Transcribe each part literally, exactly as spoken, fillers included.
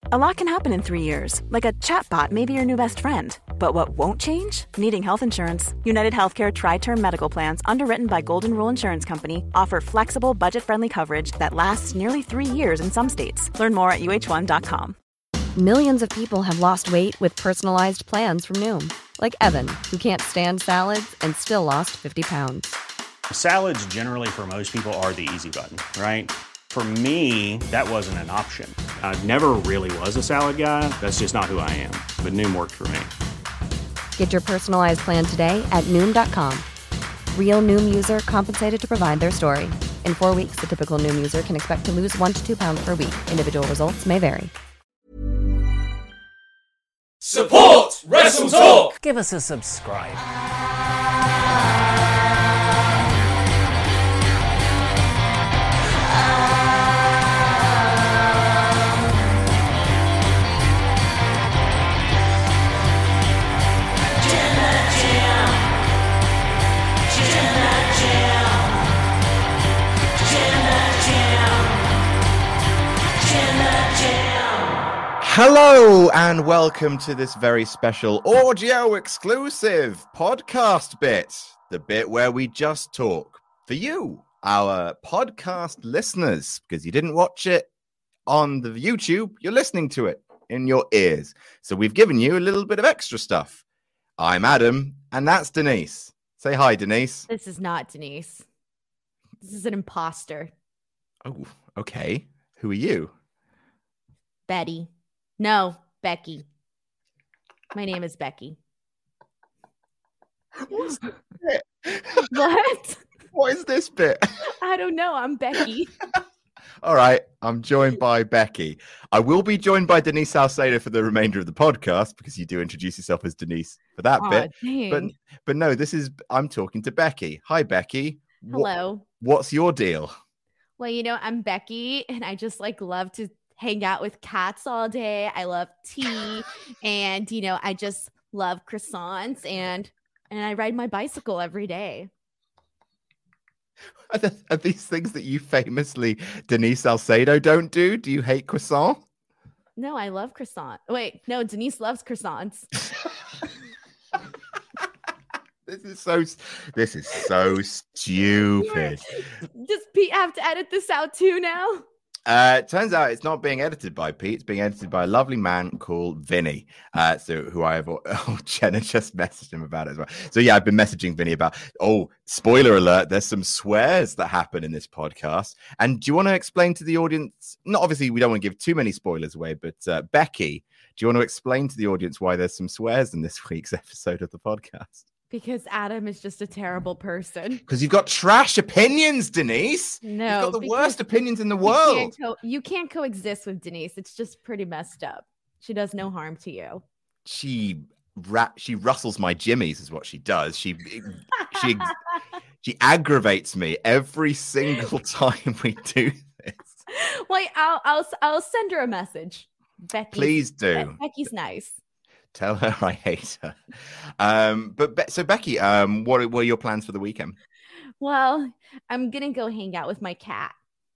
A lot can happen in three years, like a chatbot may be your new best friend. But what won't change? Needing health insurance. United Healthcare Tri-Term Medical Plans, underwritten by Golden Rule Insurance Company, offer flexible, budget-friendly coverage that lasts nearly three years in some states. Learn more at U H one dot com. Millions of people have lost weight with personalized plans from Noom. Like Evan, who can't stand salads and still lost fifty pounds. Salads generally for most people are the easy button, right? For me, that wasn't an option. I never really was a salad guy. That's just not who I am. But Noom worked for me. Get your personalized plan today at Noom dot com. Real Noom user compensated to provide their story. In four weeks, the typical Noom user can expect to lose one to two pounds per week. Individual results may vary. Support Wrestle Talk! Give us a subscribe. Hello and welcome to this very special audio exclusive podcast bit, the bit where we just talk for you, our podcast listeners, because you didn't watch it on the YouTube, you're listening to it in your ears. So we've given you a little bit of extra stuff. I'm Adam, and that's Denise. Say hi, Denise. This is not Denise. This is an imposter. Oh, okay. Who are you? Betty. No, Becky. My name is Becky. What's this bit? What? What is this bit? I don't know. I'm Becky. All right. I'm joined by Becky. I will be joined by Denise Salcedo for the remainder of the podcast because you do introduce yourself as Denise for that Aw, bit. dang. But but no, this is I'm talking to Becky. Hi, Becky. Wh- Hello. what's your deal? Well, you know, I'm Becky, and I just like love to hang out with cats all day. I love tea, and you know, I just love croissants, and and I ride my bicycle every day. Are, th- are these things that you famously, Denise Salcedo, don't do? Do you hate croissant? No, I love croissant. Wait, no, Denise loves croissants. This is so. This is so stupid. Does Pete have to edit this out too now? Uh, it turns out it's not being edited by Pete. It's being edited by a lovely man called Vinny. Uh, so who I have. Oh, Jenna just messaged him about it as well. So yeah, I've been messaging Vinny about. Oh, spoiler alert! There's some swears that happen in this podcast. And do you want to explain to the audience? Not obviously, we don't want to give too many spoilers away, but uh, Becky, do you want to explain to the audience why there's some swears in this week's episode of the podcast? Because Adam is just a terrible person. Because you've got trash opinions, Denise. No, you've got the because worst opinions in the You world. can't, co- you can't coexist with Denise. It's just pretty messed up. She does no harm to you. She ra- she rustles my jimmies, is what she does. She she she aggravates me every single time we do this. Wait, I'll I'll I'll send her a message. Becky, Please do. Becky's nice. Tell her I hate her. Um, but Be- so Becky, um, what are, what are your plans for the weekend? Well, I'm gonna go hang out with my cat.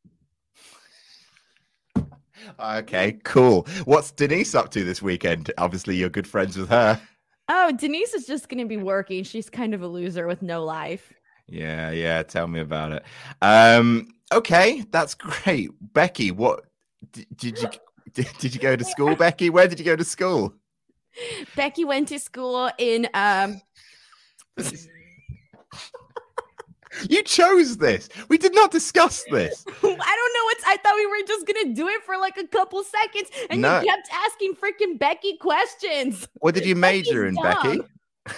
Okay, cool. What's Denise up to this weekend? Obviously, you're good friends with her. Oh, Denise is just gonna be working. She's kind of a loser with no life. Yeah, yeah. Tell me about it. Um, okay, that's great. Becky, what did, did you did, did you go to school, Becky? Where did you go to school? Becky went to school in um You chose this. We did not discuss this. I don't know what's I thought we were just gonna do it for like a couple seconds, and No. you kept asking freaking Becky questions. What did you major in, Becky's Becky? dumb.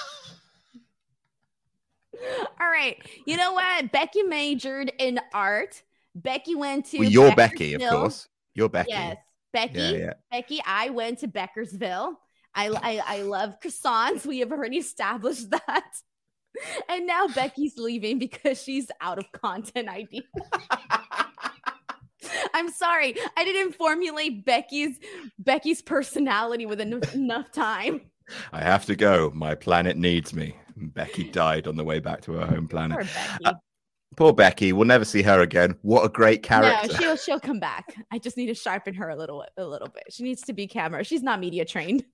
All right. You know what? Becky majored in art. Becky went to Well, you're Becky, of Beckersville. course. You're Becky. Yes. Becky. Yeah, yeah. Becky, I went to Beckersville. I, I, I love croissants. We have already established that. And now Becky's leaving because she's out of content ideas. I'm sorry. I didn't formulate Becky's Becky's personality with enough, enough time. I have to go. My planet needs me. Becky died on the way back to her home planet. Poor Becky. Uh, Poor Becky. We'll never see her again. What a great character. No, she'll she'll come back. I just need to sharpen her a little a little bit. She needs to be camera. She's not media trained.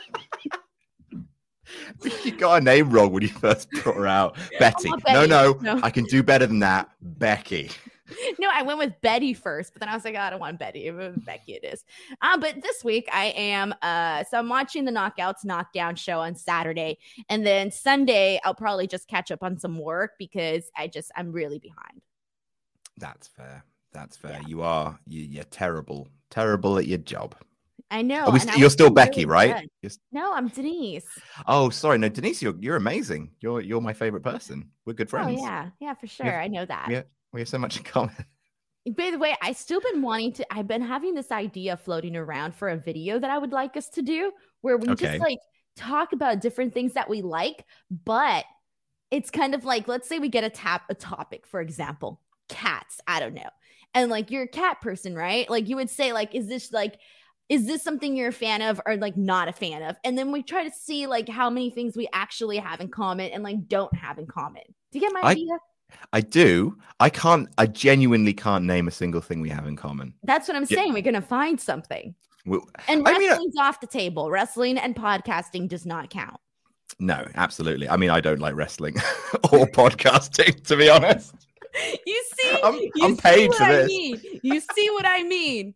You got her name wrong when you first brought her out. Betty. Oh, Betty. No, no, No. I can do better than that. Becky. No, I went with Betty first, but then I was like, oh, I don't want Betty. It was Becky it is. Um, but this week I am uh so I'm watching the Knockouts Knockdown show on Saturday. And then Sunday I'll probably just catch up on some work because I just I'm really behind. That's fair. That's fair. Yeah. You are you, you're terrible. Terrible at your job. I know. Are we and st- I you're was still really Becky, right? good. You're st- No, I'm Denise. oh, sorry. No, Denise, you're you're amazing. You're you're my favorite person. We're good friends. Oh yeah, yeah, for sure. Yeah. I know that. We have, we have so much in common. By the way, I still been wanting to. I've been having this idea floating around for a video that I would like us to do, where we Okay. just like talk about different things that we like, but it's kind of like, let's say we get a tap a topic, for example, cats. I don't know, and like you're a cat person, right? Like you would say, like, is this like, is this something you're a fan of or like not a fan of? And then we try to see like how many things we actually have in common and like don't have in common. Do you get my I- idea? I do. I can't. I genuinely can't name a single thing we have in common. That's what I'm Yeah. saying. We're gonna find something. We, And I mean, uh, wrestling's off the table. Wrestling and podcasting does not count. no, absolutely. I mean, I don't like wrestling or podcasting, to be honest. You see, I'm- you I'm see paid what for I this. mean. You see what I mean.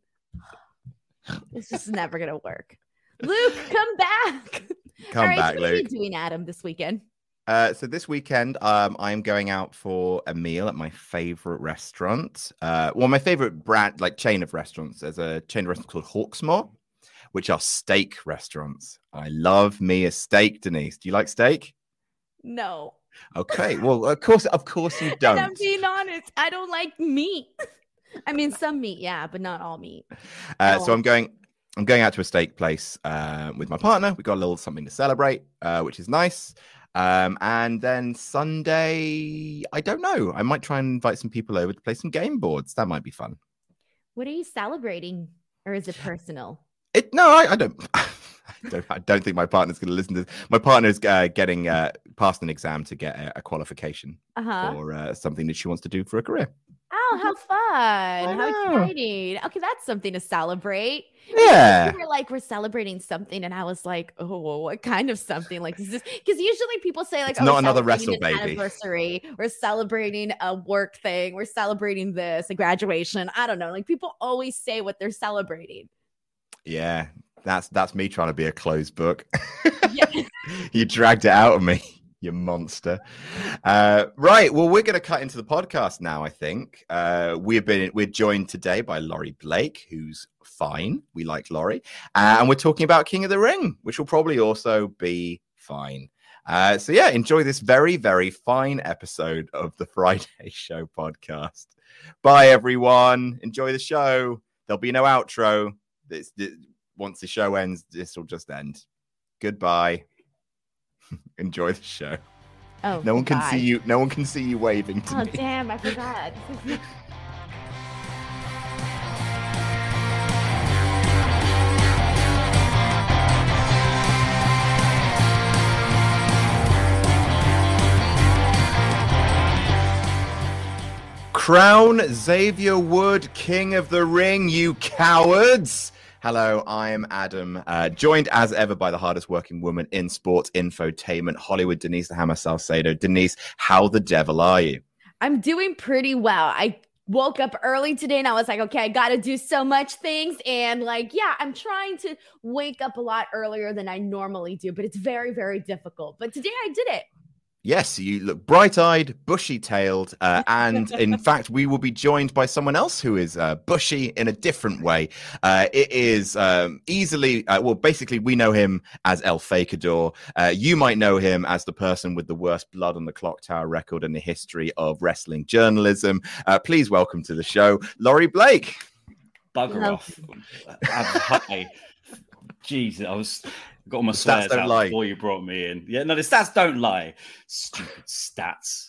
It's just never gonna work. Luke, come back. Come All right, back, so what are you Luke. doing, Adam, this weekend? Uh, so this weekend, um, I'm going out for a meal at my favorite restaurant. Uh, well, my favorite brand, like chain of restaurants. There's a chain of restaurants called Hawksmoor, which are steak restaurants. I love me a steak, Denise. Do you like steak? No. Okay. Well, of course, of course you And I'm don't. being honest. I don't like meat. I mean, some meat, yeah, but not all meat. Uh, Oh. so I'm going. I'm going out to a steak place uh, with my partner. We got a little something to celebrate, uh, which is nice. Um, and then Sunday, I don't know. I might try and invite some people over to play some game boards. That might be fun. What are you celebrating? Or is it personal? It no, I, I don't. I don't. I don't think my partner's going to listen to this. My partner's uh, getting uh, past an exam to get a, a qualification Uh-huh. for uh, something that she wants to do for a career. Oh, how fun. How know. exciting. Okay, that's something to celebrate. Yeah. You were like, we're celebrating something. And I was like, oh, what kind of something? Like, is this because usually people say, like, It's oh, not we're another celebrating wrestle an baby. anniversary, we're celebrating a work thing, we're celebrating this, a graduation. I don't know. Like, people always say what they're celebrating. Yeah. That's that's me trying to be a closed book. Yeah. You dragged it out of me, you monster. Uh, right. Well, we're going to cut into the podcast now, I think. Uh, we've been we're joined today by Laurie Blake, who's fine. We like Laurie. Uh, and we're talking about King of the Ring, which will probably also be fine. Uh, so, yeah, enjoy this very, very fine episode of the Friday Show podcast. Bye, everyone. Enjoy the show. There'll be no outro. This, this, once the show ends, this will just end. Goodbye. Enjoy the show. Oh, No one can goodbye. see you. No one can see you waving to Oh, me. damn. I forgot. Crown Xavier Wood, King of the Ring, you cowards. Hello, I'm Adam, uh, joined as ever by the hardest working woman in sports infotainment, Hollywood, Denise the Hammer Salcedo. Denise, how the devil are you? I'm doing pretty well. I woke up early today and I was like, okay, I got to do so much things. And like, yeah, I'm trying to wake up a lot earlier than I normally do, but it's very, very difficult. But today I did it. Yes, you look bright-eyed, bushy-tailed, uh, and in fact, we will be joined by someone else who is uh, bushy in a different way. Uh, it is um, easily, uh, well, basically, we know him as El Fakador. Uh, you might know him as the person with the worst blood on the clock tower record in the history of wrestling journalism. Uh, please welcome to the show, Laurie Blake. Bugger No. off. Hi. Jeez, I was got all my The stats swears don't out lie. before you brought me in. Yeah, no, the stats don't lie. Stupid stats.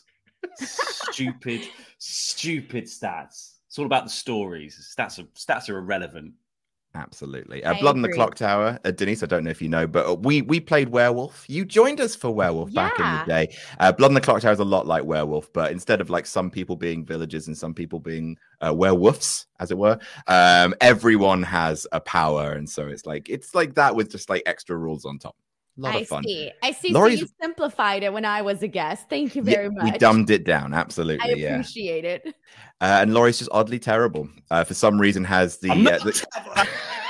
stupid, stupid stats. It's all about the stories. Stats are stats are irrelevant. Absolutely. Uh, I Blood on the agree. Clock Tower. Uh, Denise, I don't know if you know, but uh, we we played Werewolf. You joined us for Werewolf back in Yeah. the day. Uh, Blood on the Clock Tower is a lot like Werewolf, but instead of like some people being villagers and some people being uh, werewolves, as it were, um, everyone has a power, and so it's like it's like that with just like extra ruls on top. A lot I of fun. see. I see. Laurie's- So you simplified it when I was a guest. Thank you Yeah, very much. we dumbed it down. I Absolutely, yeah. appreciate it. Uh, and Laurie's just oddly terrible. Uh, for some reason, has the, I'm not uh, the...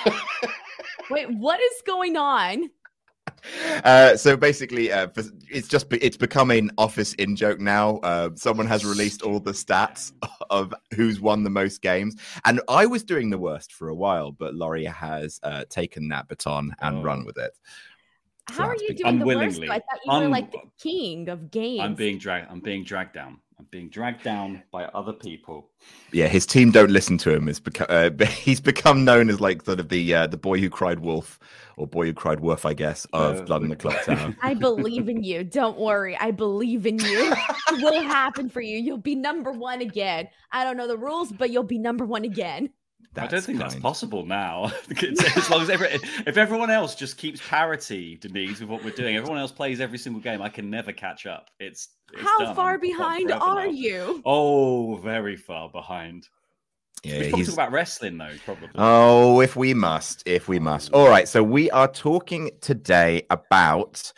Wait, what is going on? Uh, so basically, uh, for- it's just be- it's become an office in joke now. Uh, someone has released all the stats of who's won the most games, and I was doing the worst for a while, but Laurie has uh, taken that baton and Oh. run with it. So How are that's you big- doing the worst? Unwillingly. though? I thought you were Un- like the king of games. I'm being dragged. I'm being dragged down. I'm being dragged down by other people. Yeah, his team don't listen to him. Is beca- uh, he's become known as like sort of the uh, the boy who cried wolf, or boy who cried wolf, I guess, of Uh, Blood on the Clock Tower. I believe in you. Don't worry. I believe in you. It will happen for you. You'll be number one again. I don't know the rules, but you'll be number one again. I don't That's think that's kind. possible now. As long as every, if everyone else just keeps parity, Denise, with what we're doing, everyone else plays every single game. I can never catch up. It's, it's How done. far I'm behind forever are now. you? Oh, very far behind. Yeah, we should probably he's- talk about wrestling though, probably. Oh, if we must, if we must. All right, so we are talking today about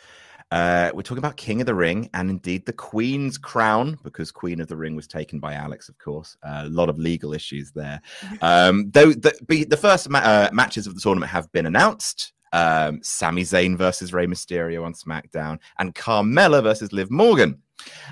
uh we're talking about King of the Ring and indeed the Queen's crown, because Queen of the Ring was taken by Alex, of course. Uh, a lot of legal issues there. Um, though the, the, the first ma- uh, matches of the tournament have been announced. Um, Sami Zayn versus Rey Mysterio on SmackDown, and Carmella versus Liv Morgan.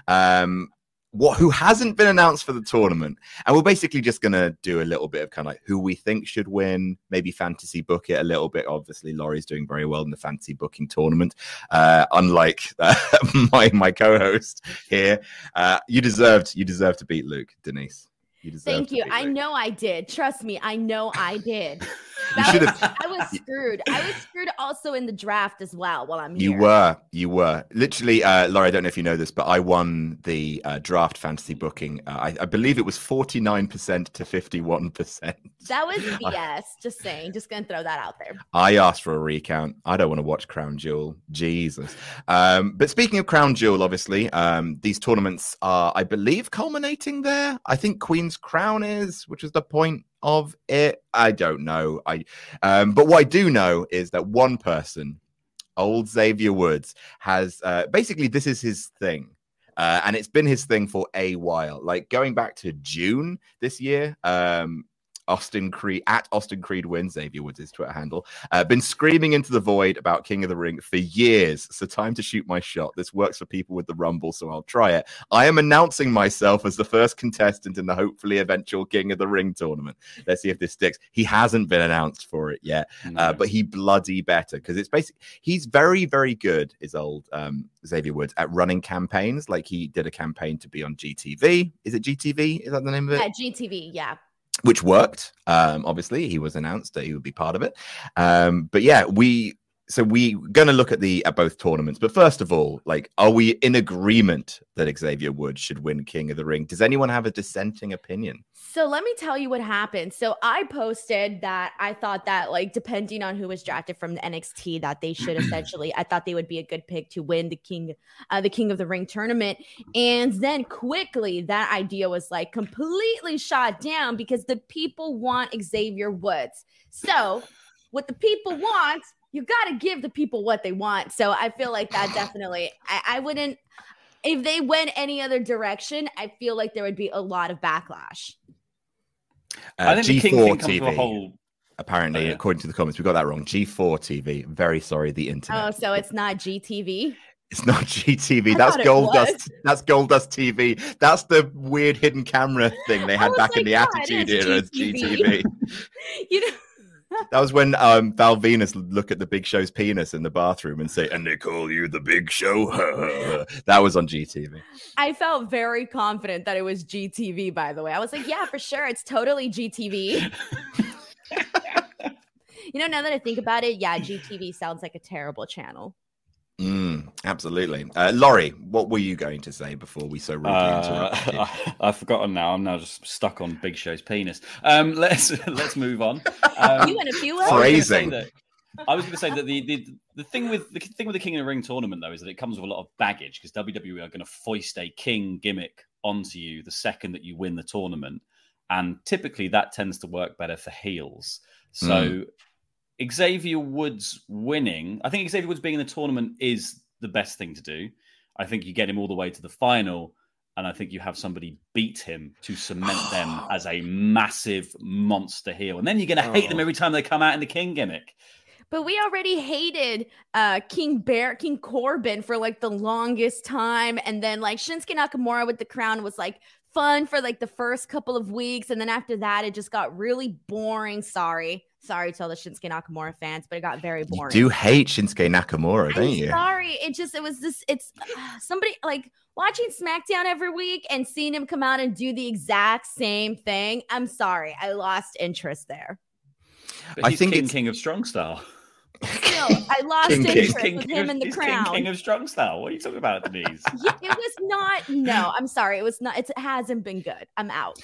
Um, what who hasn't been announced for the tournament, and we're basically just gonna do a little bit of kind of like who we think should win, maybe fantasy book it a little bit. Obviously, Laurie's doing very well in the fantasy booking tournament, uh, unlike uh, my my co-host here. Uh, you deserved you deserved to beat Luke, Denise. You deserved Thank to you. beat I Luke. know I did. Trust me. I know I did. You That should was- have. I was screwed. I was screwed also in the draft as well while I'm You here. were, you were literally, uh, Laurie. I don't know if you know this, but I won the uh, draft fantasy booking. Uh, I, I believe it was forty-nine percent to fifty-one percent. That was B S. Just saying. Just gonna throw that out there. I asked for a recount. I don't want to watch Crown Jewel. Jesus. Um, but speaking of Crown Jewel, obviously, um, these tournaments are, I believe, culminating there. I think Queen's Crown is, which is the point of it. I don't know. I, um, but what I do know is that one person, old Xavier Woods, has uh, basically this is his thing. Uh, and it's been his thing for a while, like going back to June this year. Um, Austin Creed at Austin Creed wins, Xavier Woods' his Twitter handle, uh, been screaming into the void about King of the Ring for years. So time to shoot my shot. This works for people with the Rumble, so I'll try it. I am announcing myself as the first contestant in the hopefully eventual King of the Ring tournament. Let's see if this sticks. He hasn't been announced for it yet, uh, but he bloody better, because it's basically he's very, very good. Is old um, Xavier Woods at running campaigns. Like he did a campaign to be on G T V. Is it G T V? Is that the name of it? Yeah, G T V. Yeah. Which worked. Um, obviously, he was announced that he would be part of it. Um, but yeah, we so we going to look at the at both tournaments. But first of all, like, are we in agreement that Xavier Woods should win King of the Ring? Does anyone have a dissenting opinion? So let me tell you what happened. So I posted that I thought that, like, depending on who was drafted from the N X T, that they should essentially, I thought they would be a good pick to win the King, uh, the King of the Ring tournament. And then quickly, that idea was like completely shot down because the people want Xavier Woods. So what the people want, you got to give the people what they want. So I feel like that definitely, I, I wouldn't, if they went any other direction, I feel like there would be a lot of backlash. Uh, I think G the King four thing comes T to a V. whole. Apparently, Oh, yeah. according to the comments, we got that wrong. G four T V. Very sorry, the internet. Oh, so it's not G T V? It's not G T V. I That's thought it Gold was. Dust. That's Gold Dust T V. That's the weird hidden camera thing they I had was back in like, the yeah, Attitude it is era as G G T T V. V. You know, That was when um, Val Venus would look at the Big Show's penis in the bathroom and say, "And they call you the Big Show." That was on G T V. I felt very confident that it was G T V, by the way. I was like, yeah, for sure. It's totally G T V. You know, now that I think about it, yeah, G T V sounds like a terrible channel. Mm. Absolutely. Uh, Laurie, what were you going to say before we so rudely Uh, interrupted you? I, I've forgotten now. I'm now just stuck on Big Show's penis. Um, let's let's move on. Um, You and a few I was others. gonna say Phrasing. that- I was going to say that the, the the thing with the thing with the King of the Ring tournament though is that it comes with a lot of baggage because W W E are going to foist a king gimmick onto you the second that you win the tournament, and typically that tends to work better for heels. So Xavier Woods winning, I think Xavier Woods being in the tournament is the best thing to do. I think you get him all the way to the final, and I think you have somebody beat him to cement them as a massive monster heel. And then you're going to hate them every time they come out in the king gimmick. But we already hated uh, King Bear, King Corbin for like the longest time. And then like Shinsuke Nakamura with the crown was like fun for like the first couple of weeks. And then after that, it just got really boring. Sorry. Sorry to all the Shinsuke Nakamura fans, but it got very You boring. do hate Shinsuke Nakamura, don't I'm you? sorry. It just, it was this, it's uh, somebody like watching SmackDown every week and seeing him come out and do the exact same thing. I'm sorry. I lost interest there. But I he's think King it's- King of Strong Style. Still, I lost King- King- interest King, with King him of, in the he's crown. King, King of Strong Style. What are you talking about, Denise? Yeah, it was not. No, I'm sorry. It was not. It hasn't been good. I'm out.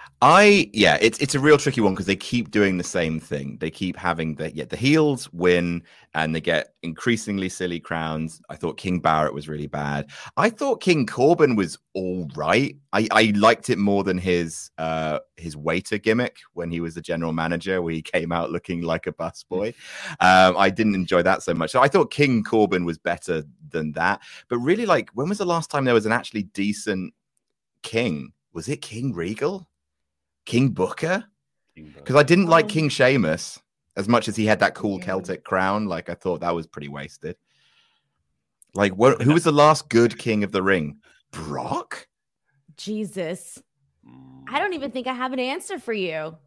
I yeah, it's it's a real tricky one because they keep doing the same thing. They keep having the yeah, the heels win and they get increasingly silly crowns. I thought King Barrett was really bad. I thought King Corbin was all right. I, I liked it more than his uh his waiter gimmick when he was the general manager, where he came out looking like a busboy. um, I didn't enjoy that so much. So I thought King Corbin was better than that. But really, like, when was the last time there was an actually decent king? Was it King Regal? King Booker? Because I didn't like Um, King Sheamus as much as he had that cool Yeah. Celtic crown. Like, I thought that was pretty wasted. Like, what? Who was the last good King of the Ring? Brock? Jesus. I don't even think I have an answer for you.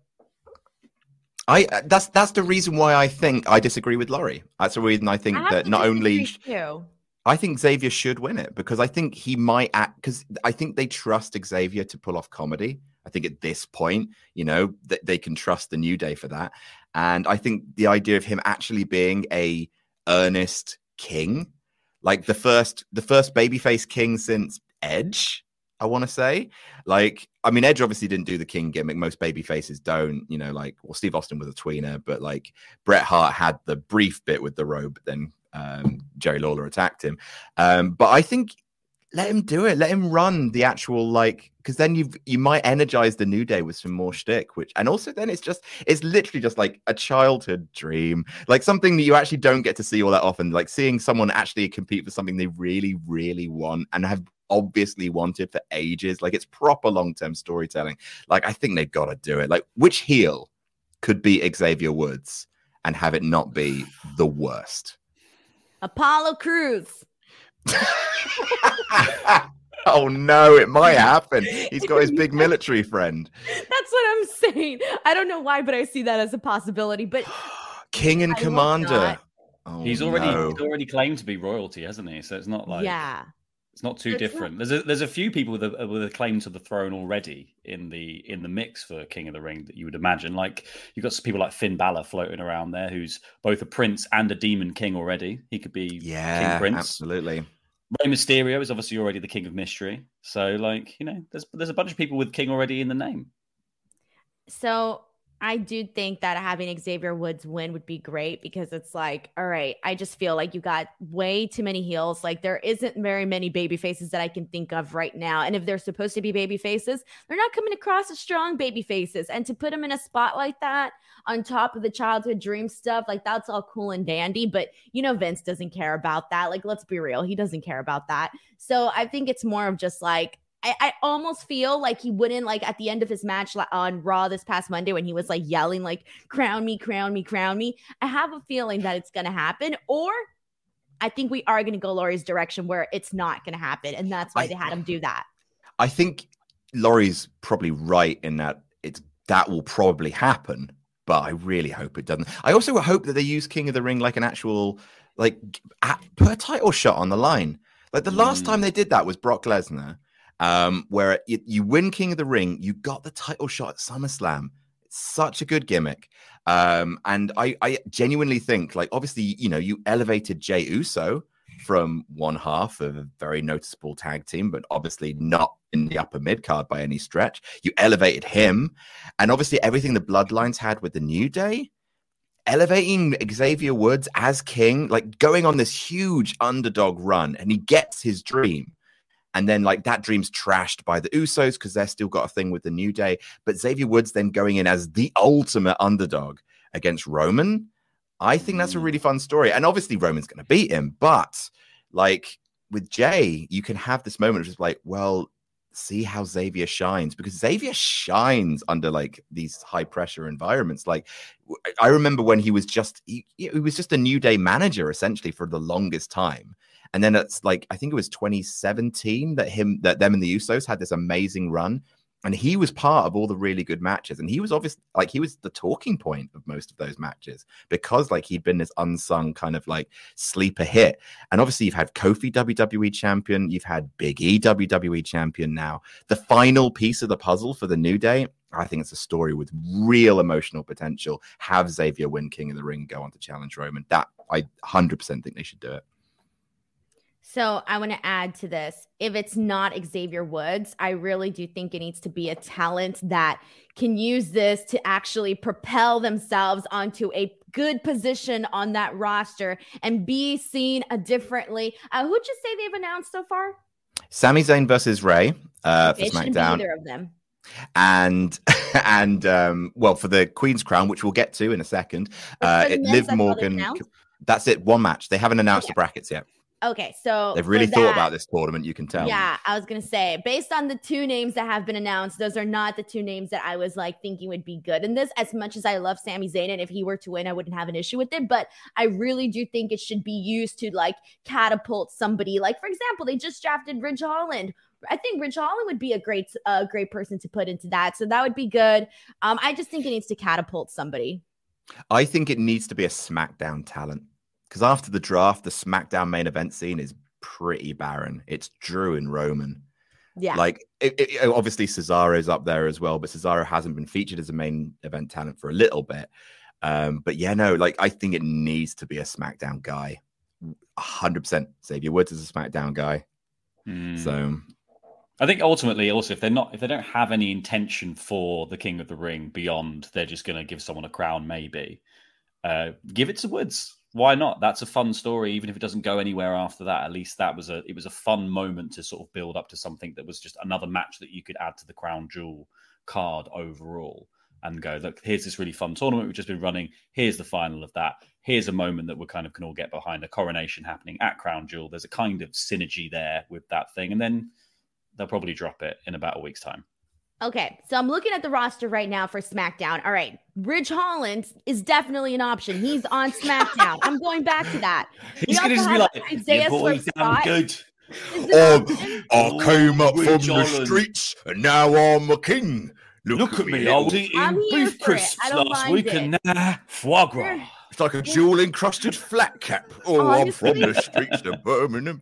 I uh, that's that's the reason why I think I disagree with Laurie. That's the reason I think I have that to not only disagree too. I think Xavier should win it because I think he might act because I think they trust Xavier to pull off comedy. I think at this point, you know, that they can trust the New Day for that. And I think the idea of him actually being a earnest king, like the first the first babyface king since Edge, I want to say. Like, I mean, Edge obviously didn't do the king gimmick. Most baby faces don't, you know, like, well, Steve Austin was a tweener, but like Bret Hart had the brief bit with the robe, but then um, Jerry Lawler attacked him. Um, but I think let him do it. Let him run the actual, like, because then you've, you might energize the New Day with some more shtick, which, and also then it's just, it's literally just like a childhood dream, like something that you actually don't get to see all that often, like seeing someone actually compete for something they really, really want and have obviously wanted for ages. Like, it's proper long-term storytelling. Like, I think they've got to do it. Like, which heel could be Xavier Woods and have it not be the worst? Apollo Crews. Oh no, it might happen. He's got his big military friend. That's what I'm saying. I don't know why, but I see that as a possibility. But King and I hope Commander. not. Oh, He's already no. he's already claimed to be royalty, hasn't he? So it's not like yeah, it's not too It's different. There's a there's a few people with a with a claim to the throne already in the in the mix for King of the Ring that you would imagine. Like, you've got some people like Finn Balor floating around there, who's both a prince and a demon king already. He could be Yeah, King Prince. absolutely. Rey Mysterio is obviously already the King of Mystery. So, like, you know, there's there's a bunch of people with King already in the name. so I do think that having Xavier Woods win would be great because it's like, all right, I just feel like you got way too many heels. Like, there isn't very many baby faces that I can think of right now. And if they're supposed to be baby faces, they're not coming across as strong baby faces. And to put them in a spot like that on top of the childhood dream stuff, like, that's all cool and dandy. But, you know, Vince doesn't care about that. Like, let's be real. He doesn't care about that. So I think it's more of just like, I, I almost feel like he wouldn't, like, at the end of his match on Raw this past Monday when he was like yelling like, crown me, crown me, crown me. I have a feeling that it's going to happen. Or I think we are going to go Laurie's direction where it's not going to happen. And that's why I- they had him do that. I think Laurie's probably right in that it's that will probably happen, but I really hope it doesn't. I also hope that they use King of the Ring like an actual, like, at, put a title shot on the line. Like, the last Mm. time they did that was Brock Lesnar. Um, where you, you win King of the Ring, you got the title shot at SummerSlam. It's such a good gimmick. Um, and I, I genuinely think, like, obviously, you know, you elevated Jey Uso from one half of a very noticeable tag team, but obviously not in the upper mid card by any stretch. You elevated him, and obviously everything the Bloodlines had with the New Day, elevating Xavier Woods as king, like going on this huge underdog run, and he gets his dream. And then like that dream's trashed by the Usos because they're still got a thing with the New Day. But Xavier Woods then going in as the ultimate underdog against Roman. I think that's a really fun story. And obviously Roman's going to beat him. But like with Jay, you can have this moment of just like, well, see how Xavier shines, because Xavier shines under like these high pressure environments. Like I remember when he was just, he, he was just a New Day manager essentially for the longest time. And then it's like, I think it was twenty seventeen that him, that them and the Usos had this amazing run. And he was part of all the really good matches. And he was obviously like, he was the talking point of most of those matches because like he'd been this unsung kind of like sleeper hit. And obviously you've had Kofi W W E champion. You've had Big E W W E champion now. The final piece of the puzzle for the New Day, I think it's a story with real emotional potential. Have Xavier win King of the Ring, go on to challenge Roman. That I one hundred percent think they should do it. So I want to add to this. If it's not Xavier Woods, I really do think it needs to be a talent that can use this to actually propel themselves onto a good position on that roster and be seen uh, differently. Uh, who'd you say they've announced so far? Sami Zayn versus Ray uh, okay, for SmackDown. Either of them. And and um, well, for the Queen's Crown, which we'll get to in a second, uh, it, Liv Morgan. That's it. One match. They haven't announced okay. the brackets yet. Okay, so they've really that, thought about this tournament, you can tell. Yeah, I was going to say, based on the two names that have been announced, those are not the two names that I was like thinking would be good in this. As much as I love Sami Zayn, and if he were to win, I wouldn't have an issue with it. But I really do think it should be used to like catapult somebody. Like, for example, they just drafted Ridge Holland. I think Ridge Holland would be a great, uh, great person to put into that. So that would be good. Um, I just think it needs to catapult somebody. I think it needs to be a SmackDown talent. Because after the draft, the SmackDown main event scene is pretty barren. It's Drew and Roman. Yeah. Like, it, it, obviously, Cesaro's up there as well, but Cesaro hasn't been featured as a main event talent for a little bit. Um, but yeah, no, like, I think it needs to be a SmackDown guy. one hundred percent. Xavier Woods is a SmackDown guy. Mm. So... I think ultimately, also, if they're not, if they don't have any intention for the King of the Ring beyond, they're just going to give someone a crown, maybe. Uh, give it to Woods. Why not? That's a fun story, even if it doesn't go anywhere after that. At least that was a it was a fun moment to sort of build up to something that was just another match that you could add to the Crown Jewel card overall and go, look, here's this really fun tournament we've just been running. Here's the final of that. Here's a moment that we kind of can all get behind, a coronation happening at Crown Jewel. There's a kind of synergy there with that thing. And then they'll probably drop it in about a week's time. Okay, so I'm looking at the roster right now for SmackDown. All right, Ridge Holland is definitely an option. He's on SmackDown. I'm going back to that. He's going to be like, Isaiah yeah, boy, damn good. Um, I came up Ridge from Holland. The streets, and now I'm a king. Look, Look at, at me, I was eating beef crisps last week, it. and now foie gras. It's like a jewel-encrusted flat cap. Oh, Honestly. I'm from the streets of Birmingham.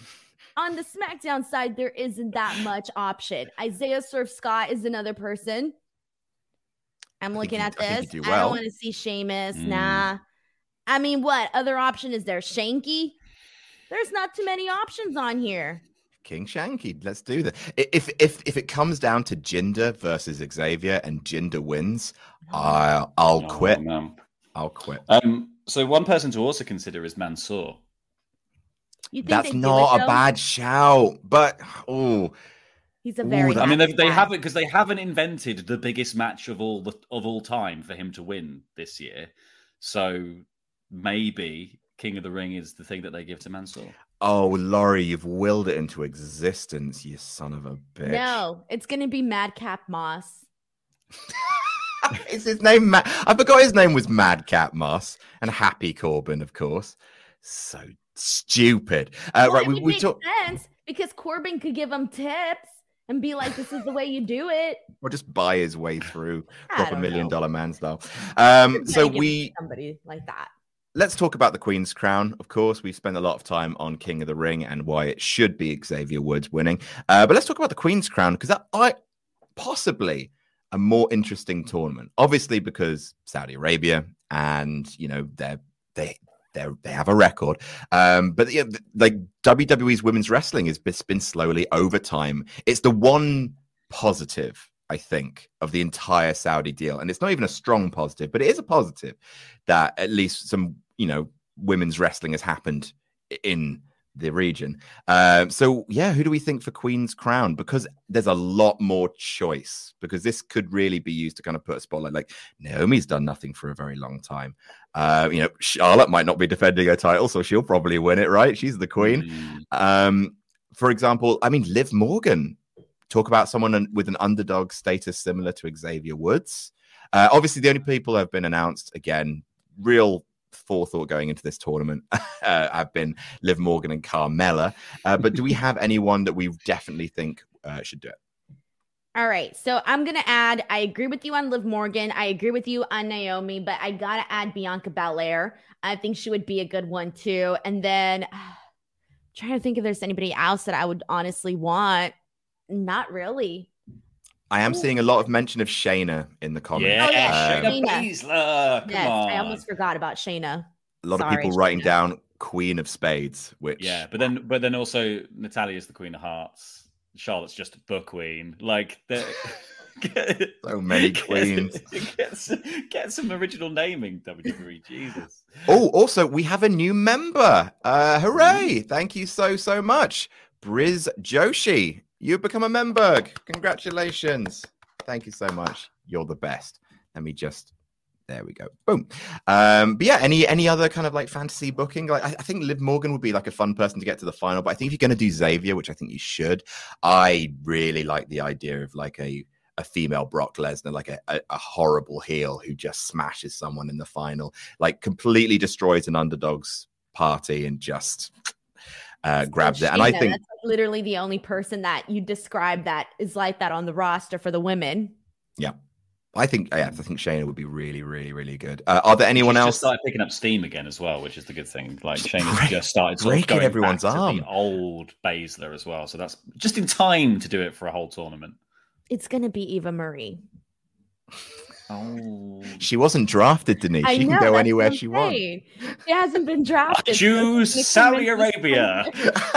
On the SmackDown side, there isn't that much option. Isaiah Surf Scott is another person. I'm looking at this. I, do well. I don't want to see Sheamus. Mm. Nah. I mean, what other option is there? Shanky? There's not too many options on here. King Shanky. Let's do that. If if if it comes down to Jinder versus Xavier and Jinder wins, no. I, I'll no, quit. No. I'll quit. Um. So one person to also consider is Mansoor. That's not a bad shout, but oh, he's a very. Ooh, I mean, they, they haven't because they haven't invented the biggest match of all the of all time for him to win this year. So maybe King of the Ring is the thing that they give to Mansoor. Oh, Laurie, you've willed it into existence, you son of a bitch. No, it's gonna be Madcap Moss. Is his name? Ma- I forgot his name was Madcap Moss and Happy Corbin, of course. So. Stupid. Uh, well, right, we, we talk sense because Corbin could give him tips and be like, "This is the way you do it," or just buy his way through, proper million know. dollar man style. Um, so we somebody like that. Let's talk about the Queen's Crown. Of course, we've spent a lot of time on King of the Ring and why it should be Xavier Woods winning. Uh, but let's talk about the Queen's Crown because that I possibly a more interesting tournament. Obviously, because Saudi Arabia and you know they're they. they they have a record. Um, but yeah, like W W E's women's wrestling has been slowly over time. It's the one positive, I think, of the entire Saudi deal. And it's not even a strong positive, but it is a positive that at least some, you know, women's wrestling has happened in the region. Um, so, yeah, who do we think for Queen's Crown? Because there's a lot more choice, because this could really be used to kind of put a spotlight. Like, Naomi's done nothing for a very long time. Uh, you know, Charlotte might not be defending her title, so she'll probably win it, right? She's the queen. Mm. Um, for example, I mean, Liv Morgan. Talk about someone with an underdog status similar to Xavier Woods. Uh, obviously, the only people who have been announced, again, real forethought going into this tournament, uh, have been Liv Morgan and Carmella. Uh, but do we have anyone that we definitely think uh, should do it? All right. So I'm going to add, I agree with you on Liv Morgan. I agree with you on Naomi, but I got to add Bianca Belair. I think she would be a good one too. And then uh, trying to think if there's anybody else that I would honestly want. Not really. I am Ooh. seeing a lot of mention of Shayna in the comments. Yeah, oh, yeah. Shayna Baszler. Come yes, on. I almost forgot about Shayna. A lot Sorry, of people writing Shayna. down Queen of Spades, which yeah, but then but then also Natalia's the Queen of Hearts. Charlotte's just the Queen. Like the so many queens. Get, get, some, get some original naming, W W E. Jesus. Oh, also we have a new member. Uh, hooray! Thank you so so much, Briz Joshi. You've become a member. Congratulations. Thank you so much. You're the best. Let me just, there we go. Boom. Um, but yeah, any any other kind of like fantasy booking? Like I, I think Liv Morgan would be like a fun person to get to the final, but I think if you're going to do Xavier, which I think you should, I really like the idea of like a, a female Brock Lesnar, like a, a, a horrible heel who just smashes someone in the final, like completely destroys an underdog's party and just... Uh, grabs it. And I think that's literally the only person that you describe that is like that on the roster for the women. Yeah. I think, yeah, I think Shayna would be really, really, really good. Uh, are there anyone She's else? Just started picking up steam again as well, which is the good thing. Like Shayna's break, just started sort of breaking going everyone's back arm. to the old Baszler as well. So that's just in time to do it for a whole tournament. It's going to be Eva Marie. Oh, she wasn't drafted, Denise. I She know, can go anywhere she wants. She hasn't been drafted. I choose so Saudi Arabia.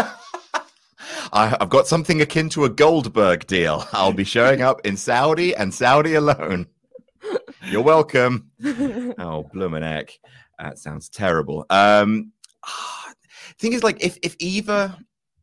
I, I've got something akin to a Goldberg deal. I'll be showing up in Saudi and Saudi alone. You're welcome. Oh, bloomin' heck. That sounds terrible. Um, the thing is, like, if, if Eva,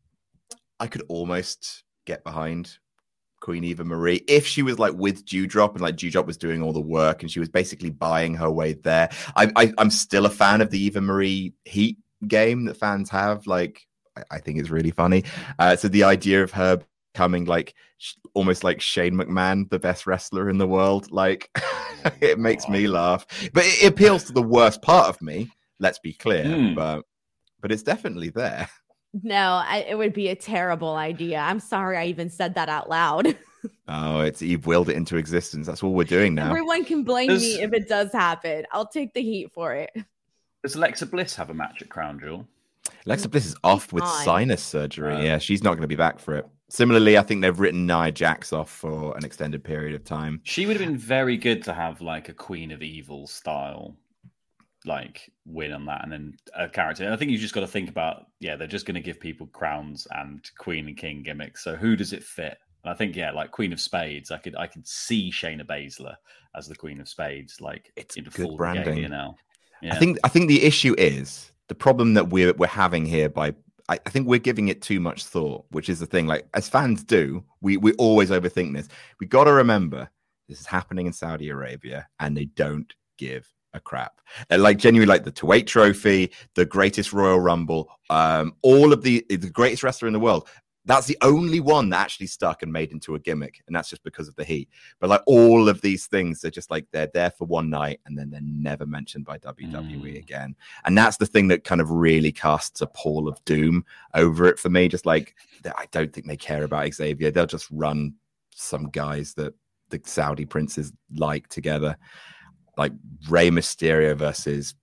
I could almost get behind Queen Eva Marie if she was like with Dewdrop and like Dewdrop was doing all the work and she was basically buying her way there. I, I, I'm still a fan of the Eva Marie Heat game that fans have. Like, I, I think it's really funny. Uh, so the idea of her becoming like sh- almost like Shane McMahon, the best wrestler in the world, like it makes me laugh. But it, it appeals to the worst part of me. Let's be clear, mm. but but it's definitely there. No, I, it would be a terrible idea. I'm sorry I even said that out loud. Oh, it's you've willed it into existence. That's all we're doing now. Everyone can blame Does, me if it does happen. I'll take the heat for it. Does Alexa Bliss have a match at Crown Jewel? Alexa Bliss is off with Fine. sinus surgery. Uh, yeah, she's not going to be back for it. Similarly, I think they've written Nia Jax off for an extended period of time. She would have been very good to have like a Queen of Evil style like win on that and then a character. And I think you just got to think about, yeah, they're just going to give people crowns and Queen and King gimmicks. So who does it fit? And I think, yeah, like Queen of Spades, I could I could see Shayna Baszler as the Queen of Spades, like it's in good full branding. You know, yeah. I think I think the issue is the problem that we're we're having here by I, I think we're giving it too much thought, which is the thing. Like as fans do, we we always overthink this. We got to remember this is happening in Saudi Arabia, and they don't give a crap. And like genuinely, like the Kuwait Trophy, the greatest Royal Rumble, um, all of the the greatest wrestler in the world. That's the only one that actually stuck and made into a gimmick, and that's just because of the heat. But like all of these things, they're just like they're there for one night, and then they're never mentioned by W W E mm. again. And that's the thing that kind of really casts a pall of doom over it for me. Just like I don't think they care about Xavier. They'll just run some guys that the Saudi princes like together, like Rey Mysterio versus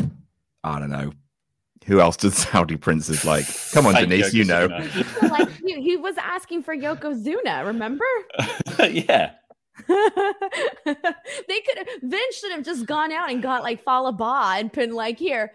I don't know. Who else does Saudi princes like? Come on, Denise, you know. Like he, he was asking for Yokozuna, remember? Yeah. They could Vince should have just gone out and got like Fallah Bahh and been like, here,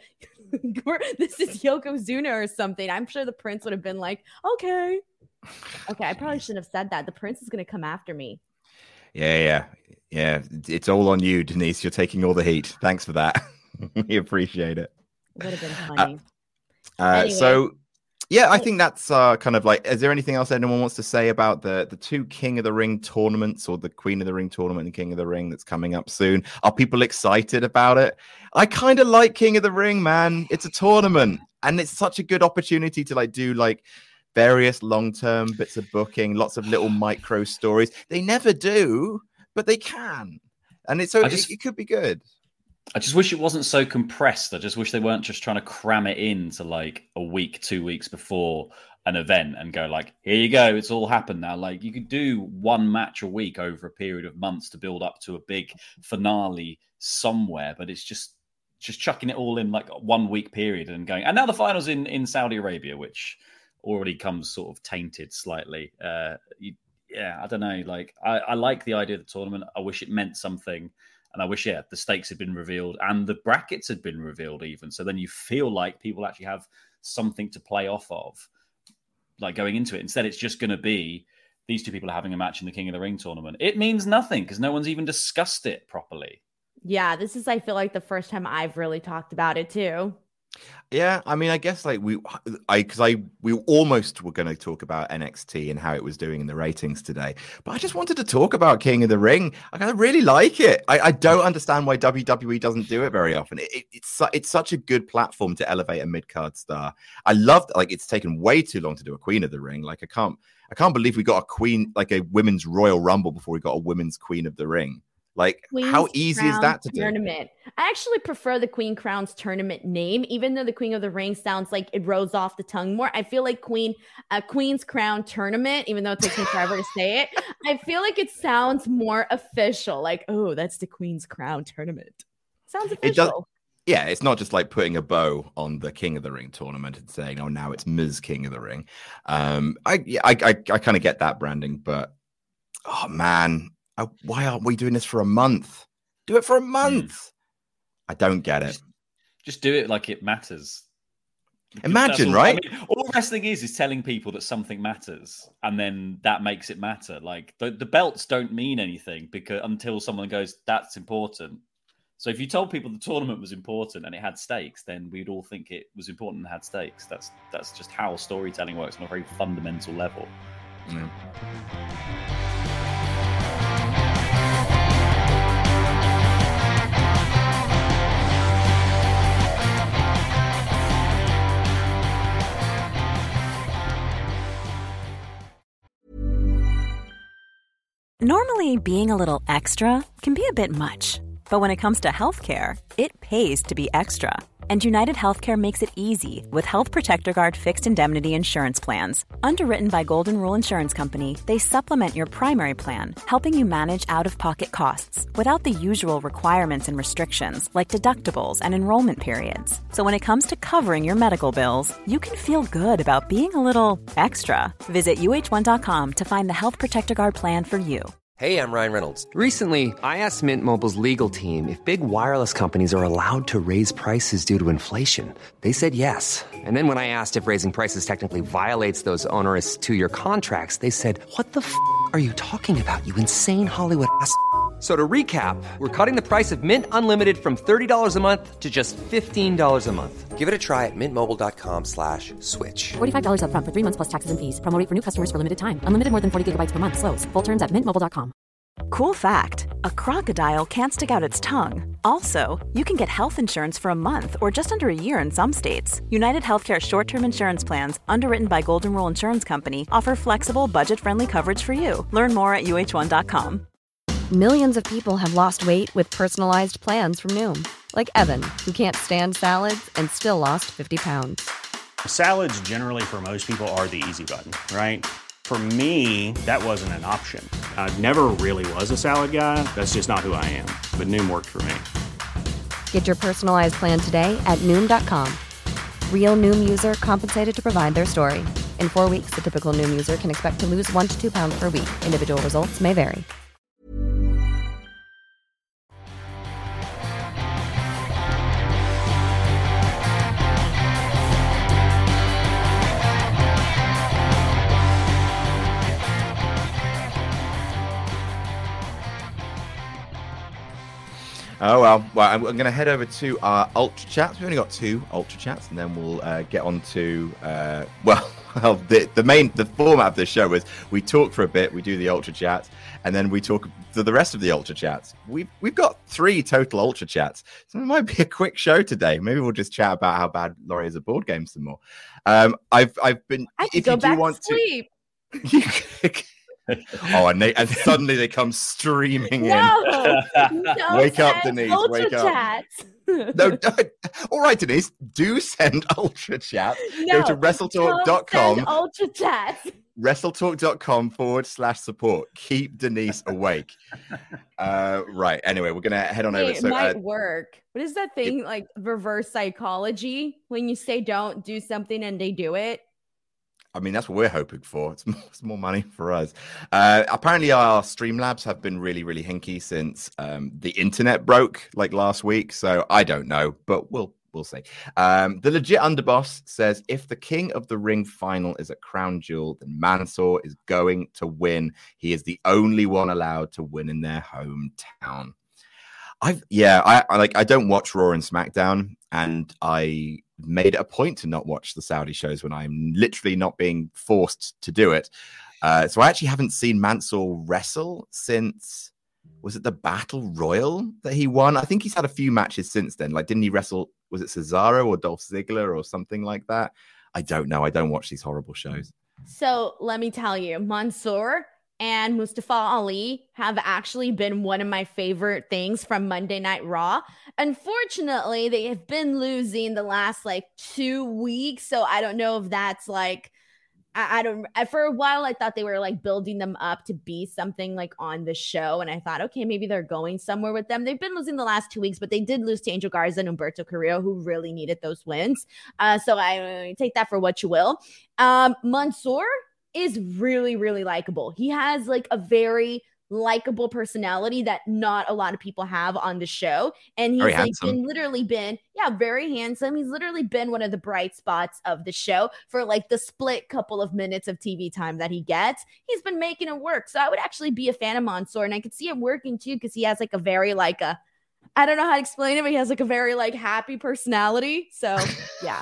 this is Yokozuna or something. I'm sure the prince would have been like, okay. Okay, I probably shouldn't have said that. The prince is going to come after me. Yeah, yeah, yeah. It's all on you, Denise. You're taking all the heat. Thanks for that. We appreciate it. It would have been funny. Uh, uh, anyway. So, yeah, I think that's uh, kind of like, is there anything else anyone wants to say about the, the two King of the Ring tournaments, or the Queen of the Ring tournament and King of the Ring that's coming up soon? Are people excited about it? I kind of like King of the Ring, man. It's a tournament, and it's such a good opportunity to like do like various long-term bits of booking, lots of little micro stories. They never do, but they can. And it's so just, it, it could be good. I just wish it wasn't so compressed. I just wish they weren't just trying to cram it into like a week, two weeks before an event and go like, here you go, it's all happened now. Like, you could do one match a week over a period of months to build up to a big finale somewhere, but it's just just chucking it all in like one week period and going. And now the finals in, in Saudi Arabia, which already comes sort of tainted slightly. Uh, you, yeah, I don't know. Like, I, I like the idea of the tournament. I wish it meant something. And I wish, yeah, the stakes had been revealed and the brackets had been revealed even. So then you feel like people actually have something to play off of, like going into it. Instead, it's just going to be these two people are having a match in the King of the Ring tournament. It means nothing because no one's even discussed it properly. Yeah, this is, I feel like, the first time I've really talked about it too. Yeah, I mean, I guess like we, I because I we almost were going to talk about N X T and how it was doing in the ratings today, but I just wanted to talk about King of the Ring. I kind of really like it. I, I don't understand why W W E doesn't do it very often. It, it, it's it's such a good platform to elevate a mid card star. I love like it's taken way too long to do a Queen of the Ring. Like I can't I can't believe we got a Queen, like a women's Royal Rumble before we got a women's Queen of the Ring. Like, Queen's how easy Crown is that to tournament. do? I actually prefer the Queen Crowns tournament name, even though the Queen of the Ring sounds like it rolls off the tongue more. I feel like Queen, uh, Queen's Crown tournament, even though it takes me forever to say it, I feel like it sounds more official. Like, oh, that's the Queen's Crown tournament. Sounds official. It does, yeah, it's not just like putting a bow on the King of the Ring tournament and saying, oh, now it's Miz King of the Ring. Um, I, I, I, I kind of get that branding, but oh man. I, why aren't we doing this for a month? Do it for a month. Mm. I don't get it. Just, just do it like it matters. Imagine, right? I mean, all wrestling is is telling people that something matters, and then that makes it matter. Like the, the belts don't mean anything because until someone goes, "That's important." So if you told people the tournament was important and it had stakes, then we'd all think it was important and had stakes. That's that's just how storytelling works on a very fundamental level. Yeah. Normally, being a little extra can be a bit much, but when it comes to healthcare, it pays to be extra. And United Healthcare makes it easy with Health Protector Guard fixed indemnity insurance plans. Underwritten by Golden Rule Insurance Company, they supplement your primary plan, helping you manage out-of-pocket costs without the usual requirements and restrictions like deductibles and enrollment periods. So when it comes to covering your medical bills, you can feel good about being a little extra. Visit U H one dot com to find the Health Protector Guard plan for you. Hey, I'm Ryan Reynolds. Recently, I asked Mint Mobile's legal team if big wireless companies are allowed to raise prices due to inflation. They said yes. And then when I asked if raising prices technically violates those onerous two-year contracts, they said, what the f*** are you talking about, you insane Hollywood ass f- So to recap, we're cutting the price of Mint Unlimited from thirty dollars a month to just fifteen dollars a month. Give it a try at mintmobile.com slash switch. forty-five dollars up front for three months plus taxes and fees. Promo rate for new customers for limited time. Unlimited more than forty gigabytes per month. Slows full terms at mint mobile dot com. Cool fact, a crocodile can't stick out its tongue. Also, you can get health insurance for a month or just under a year in some states. United Healthcare short-term insurance plans, underwritten by Golden Rule Insurance Company, offer flexible, budget-friendly coverage for you. Learn more at U H one dot com. Millions of people have lost weight with personalized plans from Noom. Like Evan, who can't stand salads and still lost fifty pounds. Salads generally for most people are the easy button, right? For me, that wasn't an option. I never really was a salad guy. That's just not who I am. But Noom worked for me. Get your personalized plan today at Noom dot com. Real Noom user compensated to provide their story. In four weeks, the typical Noom user can expect to lose one to two pounds per week. Individual results may vary. Oh, well, well I'm, I'm going to head over to our Ultra Chats. We've only got two Ultra Chats, and then we'll uh, get on to, uh, well, well the, the main, the format of this show is we talk for a bit, we do the Ultra Chats, and then we talk to the rest of the Ultra Chats. We've, we've got three total Ultra Chats, so it might be a quick show today. Maybe we'll just chat about how bad Laurie is at board games some more. Um, I've, I've been, I can if go you do back want to sleep. To, oh, and, they, and suddenly they come streaming No, in. no Wake up, send Denise. Ultra Wake up. chats. No, no, all right, Denise. Do send Ultra Chat. No, Go to wrestletalk dot com. Send Ultra chats. wrestletalk dot com forward slash support. Keep Denise awake. Uh, right. Anyway, we're gonna head on Hey, over. it So, might uh, work. What is that thing like reverse psychology? When you say don't do something and they do it. I mean, that's what we're hoping for. It's more, it's more money for us. Uh, apparently, our Streamlabs have been really, really hinky since um, the internet broke like last week. So I don't know, but we'll we'll see. Um, the legit underboss says if the King of the Ring final is at Crown Jewel, then Mansoor is going to win. He is the only one allowed to win in their hometown. I've yeah, I, I like I don't watch Raw and SmackDown, and I made it a point to not watch the Saudi shows when I'm literally not being forced to do it. Uh, so I actually haven't seen Mansoor wrestle since, was it the Battle Royal that he won? I think he's had a few matches since then. Like, didn't he wrestle, was it Cesaro or Dolph Ziggler or something like that? I don't know. I don't watch these horrible shows. So let me tell you, Mansoor and Mustafa Ali have actually been one of my favorite things from Monday Night Raw. Unfortunately, they have been losing the last like two weeks. So I don't know if that's like, I, I don't, for a while, I thought they were like building them up to be something like on the show. And I thought, okay, maybe they're going somewhere with them. They've been losing the last two weeks, but they did lose to Angel Garza and Humberto Carrillo, who really needed those wins. Uh, so I uh, take that for what you will. Um, Mansoor is really, really likable. He has like a very likable personality that not a lot of people have on the show. And he's Very like handsome. been literally been, yeah, very handsome. He's literally been one of the bright spots of the show for like the split couple of minutes of T V time that he gets. He's been making it work. So I would actually be a fan of Mansoor, and I could see him working too, because he has like a very like a, I don't know how to explain it, but he has like a very like happy personality. So yeah.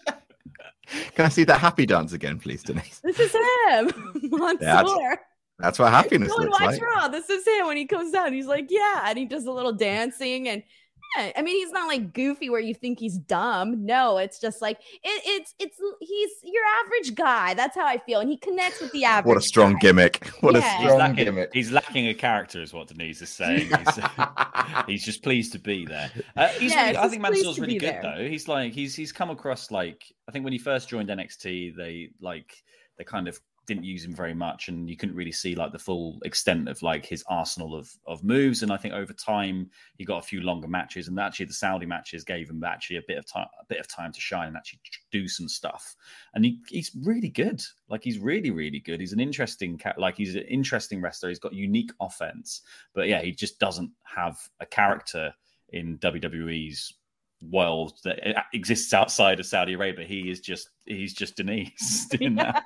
Can I see that happy dance again, please, Denise? This is him, Mansoor. That's, that's what happiness Go and looks watch like. Raw. This is him when he comes down. He's like, yeah, and he does a little dancing, and yeah, I mean, he's not like goofy where you think he's dumb. No, it's just like it, it's it's he's your average guy. That's how I feel, and he connects with the average. What a strong guy. gimmick! What Yeah. a He's strong lacking, gimmick! he's lacking a character, is what Denise is saying. He's, he's just pleased to be there. Uh, he's Yeah, really, I he's think pleased Mansoor's to really be good there. though. He's like he's he's come across like, I think when he first joined N X T, they like they kind of didn't use him very much, and you couldn't really see like the full extent of like his arsenal of of moves. And I think over time he got a few longer matches, and actually the Saudi matches gave him actually a bit of time, a bit of time to shine and actually do some stuff. And he, he's really good. Like he's really, really good. He's an interesting cat. Like he's an interesting wrestler. He's got unique offense, but yeah, he just doesn't have a character in W W E's world that exists outside of Saudi Arabia. He is just he's just Denise doing that.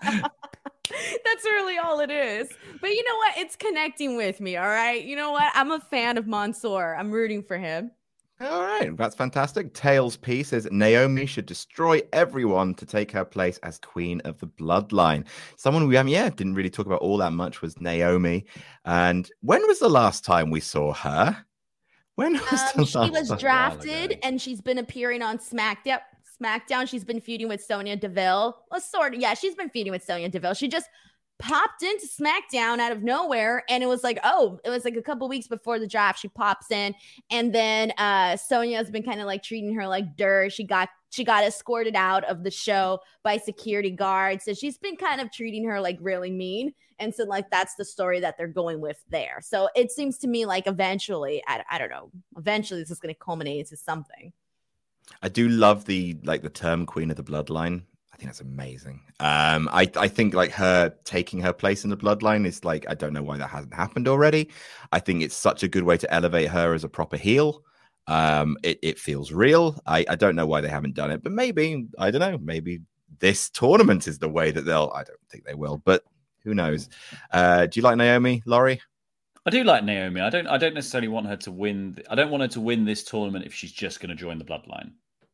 That's really all it is. But you know what? It's connecting with me. All right. You know what? I'm a fan of Mansoor. I'm rooting for him. All right, that's fantastic. Tails P says Naomi should destroy everyone to take her place as Queen of the Bloodline. Someone we um, yeah didn't really talk about all that much was Naomi. And when was the last time we saw her? When was Um, the she last was time? drafted, and she's been appearing on SmackDown. SmackDown. She's been feuding with Sonya Deville. Well, sort of. Yeah, she's been feuding with Sonya Deville. She just popped into SmackDown out of nowhere, and it was like, oh, it was like a couple weeks before the draft. She pops in, and then uh, Sonya's been kind of like treating her like dirt. She got she got escorted out of the show by security guards, so she's been kind of treating her like really mean. And so, like, that's the story that they're going with there. So it seems to me like eventually, I, I don't know, eventually this is going to culminate into something. I do love the like the term Queen of the Bloodline. I think that's amazing. Um, I I think like her taking her place in the Bloodline is like, I don't know why that hasn't happened already. I think it's such a good way to elevate her as a proper heel. Um, it it feels real. I I don't know why they haven't done it, but maybe I don't know. Maybe this tournament is the way that they'll. I don't think they will, but who knows? Uh, do you like Naomi, Laurie? I do like Naomi. I don't. I don't necessarily want her to win. I don't want her to win this tournament if she's just going to join the Bloodline.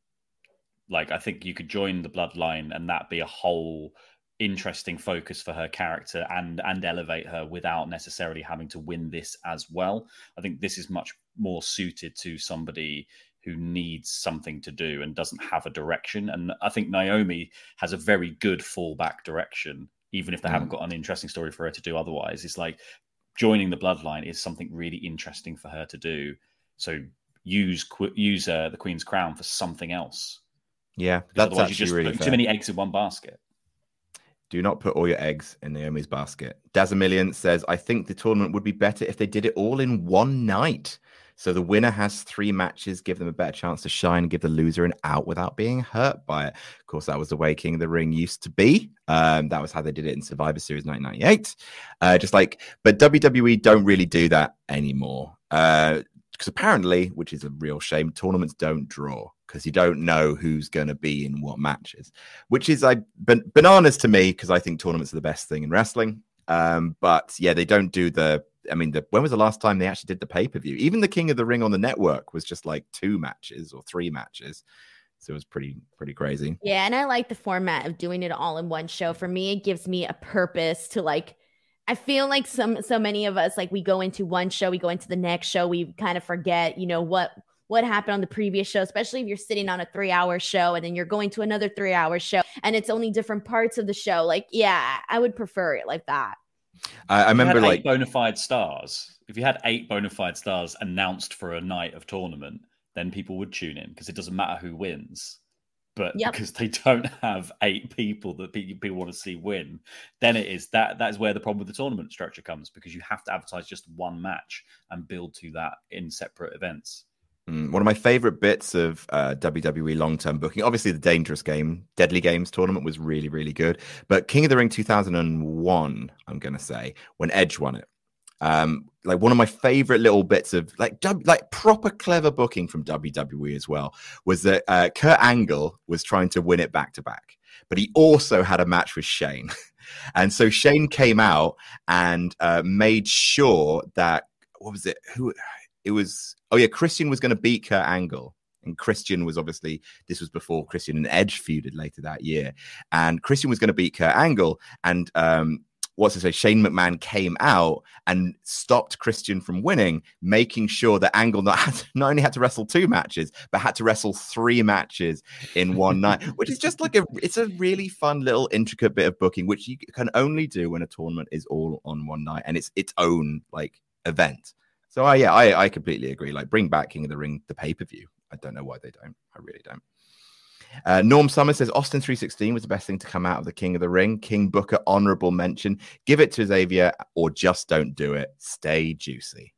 Like, I think you could join the Bloodline and that be a whole interesting focus for her character and and elevate her without necessarily having to win this as well. I think this is much more suited to somebody who needs something to do and doesn't have a direction. And I think Naomi has a very good fallback direction, even if they mm. haven't got an interesting story for her to do otherwise. It's like joining the Bloodline is something really interesting for her to do. So use use uh, the Queen's Crown for something else. Yeah, that's otherwise actually you just really put fair. Too many eggs in one basket. Do not put all your eggs in Naomi's basket. Dazamillion says, I think the tournament would be better if they did it all in one night. So the winner has three matches, give them a better chance to shine, give the loser an out without being hurt by it. Of course, that was the way King of the Ring used to be. Um, that was how they did it in Survivor Series nineteen ninety-eight. Uh, just like, but W W E don't really do that anymore. Uh, because apparently, which is a real shame, tournaments don't draw because you don't know who's going to be in what matches, which is like ban- bananas to me because I think tournaments are the best thing in wrestling. Um, but yeah, they don't do the, I mean, the, when was the last time they actually did the pay-per-view? Even the King of the Ring on the network was just like two matches or three matches. So it was pretty, pretty crazy. Yeah. And I like the format of doing it all in one show. For me, it gives me a purpose to like, I feel like some so many of us, like we go into one show, we go into the next show, we kind of forget, you know, what what happened on the previous show, especially if you're sitting on a three-hour show and then you're going to another three-hour show and it's only different parts of the show. Like, yeah, I would prefer it like that. I, I remember like eight bona fide stars. If you had eight bona fide stars announced for a night of tournament, then people would tune in because it doesn't matter who wins. But yep. because they don't have eight people that people want to see win, then it is that that is where the problem with the tournament structure comes, because you have to advertise just one match and build to that in separate events. Mm, one of my favorite bits of uh, W W E long-term booking, obviously the Dangerous Game, Deadly Games tournament was really, really good. But King of the Ring two thousand one, I'm going to say, when Edge won it. Um, like one of my favorite little bits of like w- like proper clever booking from W W E as well was that uh, Kurt Angle was trying to win it back to back, but he also had a match with Shane. And so Shane came out and uh, made sure that, what was it? Who it was? Oh yeah, Christian was going to beat Kurt Angle. And Christian was obviously, this was before Christian and Edge feuded later that year. And Christian was going to beat Kurt Angle. And, um, what's to say, Shane McMahon came out and stopped Christian from winning, making sure that Angle not, had, not only had to wrestle two matches, but had to wrestle three matches in one night, which is just like a, it's a really fun little intricate bit of booking, which you can only do when a tournament is all on one night and it's its own like event. So uh, yeah, I, I completely agree. Like bring back King of the Ring, the pay-per-view. I don't know why they don't. I really don't. Uh, Norm Summers says Austin three sixteen was the best thing to come out of the King of the Ring. King Booker, honorable mention. Give it to Xavier or just don't do it. Stay juicy.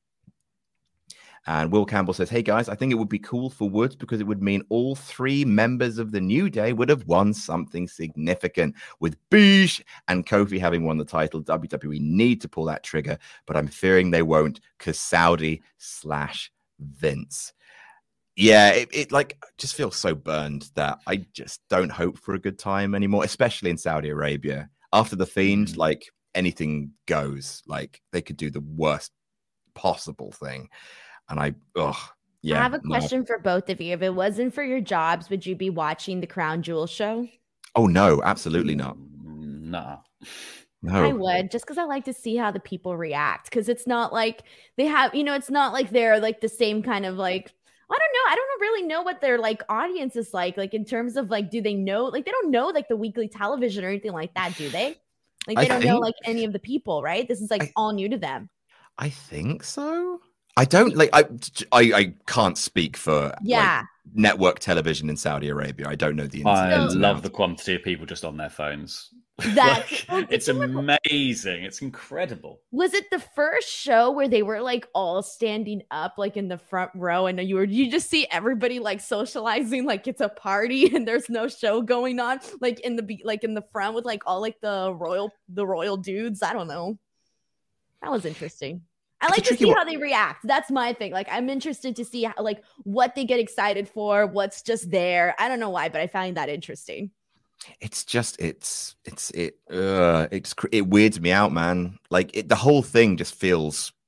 And Will Campbell says, hey guys, I think it would be cool for Woods because it would mean all three members of the New Day would have won something significant. With Beesh and Kofi having won the title, W W E need to pull that trigger, but I'm fearing they won't because Saudi slash Vince. Yeah, it, it like just feels so burned that I just don't hope for a good time anymore, especially in Saudi Arabia. After the Fiend, mm-hmm. like anything goes. Like they could do the worst possible thing. And I, oh, yeah. I have a no. question for both of you. If it wasn't for your jobs, would you be watching the Crown Jewel show? Oh, no, absolutely not. Nah. No. I would, just because I like to see how the people react. Because it's not like they have, you know, it's not like they're like the same kind of like, I don't know. I don't really know what their like audience is like, like in terms of like, do they know, like they don't know like the weekly television or anything like that, do they? Like they I don't think, know like any of the people, right? This is like I, all new to them. I think so. I don't like, I, I, I can't speak for yeah. like, network television in Saudi Arabia. I don't know the ins I and love outs. the quantity of people just on their phones. That's like, it's amazing. It's incredible. Was it the first show where they were like all standing up like in the front row and you were you just see everybody like socializing like it's a party and there's no show going on like in the like in the front with like all like the royal the royal dudes? I don't know. That was interesting. I like to see how they react. That's my thing. Like, I'm interested to see how, like what they get excited for, what's just there. I don't know why, but I find that interesting. It's just, it's, it's, it, uh, it's, it weirds me out, man. Like, it, the whole thing just feels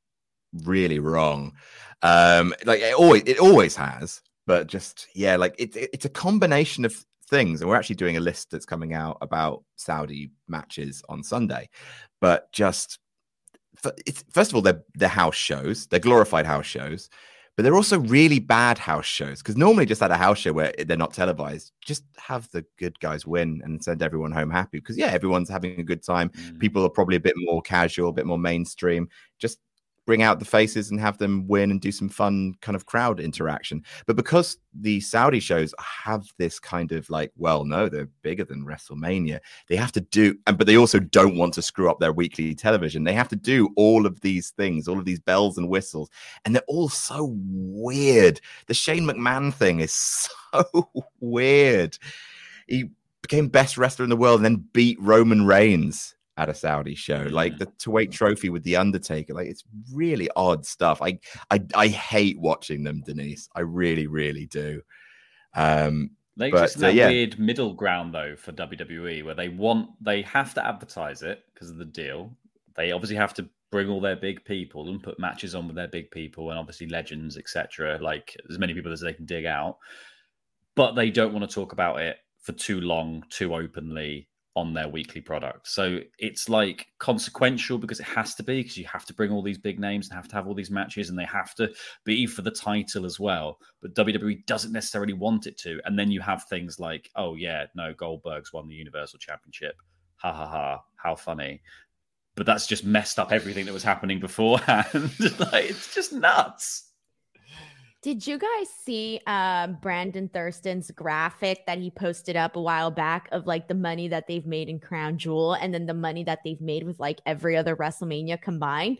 really wrong. Um, like it always, it always has, but just yeah, like it, it, it's a combination of things. And we're actually doing a list that's coming out about Saudi matches on Sunday, but just it's first of all, they're they're house shows, they're glorified house shows. But they're also really bad house shows, because normally just at a house show where they're not televised, just have the good guys win and send everyone home happy. Because, yeah, everyone's having a good time. Mm. People are probably a bit more casual, a bit more mainstream. Just bring out the faces and have them win and do some fun kind of crowd interaction. But because the Saudi shows have this kind of like, well, no, they're bigger than WrestleMania. They have to do, and but they also don't want to screw up their weekly television. They have to do all of these things, all of these bells and whistles, and they're all so weird. The Shane McMahon thing is so weird. He became best wrestler in the world and then beat Roman Reigns at a Saudi show, like the Kuwait Trophy with the Undertaker. Like, it's really odd stuff. I, I, I hate watching them, Denise. I really, really do. Um, they but, just that uh, yeah. weird middle ground though for W W E, where they want, they have to advertise it because of the deal. They obviously have to bring all their big people and put matches on with their big people and obviously legends, et cetera. Like as many people as they can dig out, but they don't want to talk about it for too long, too openly on their weekly product. So it's like consequential because it has to be, because you have to bring all these big names and have to have all these matches and they have to be for the title as well. But W W E doesn't necessarily want it to. And then you have things like, oh yeah, no, Goldberg's won the Universal Championship. Ha ha ha, how funny. But that's just messed up everything that was happening beforehand. Like, it's just nuts. Did you guys see uh, Brandon Thurston's graphic that he posted up a while back of like the money that they've made in Crown Jewel and then the money that they've made with like every other WrestleMania combined?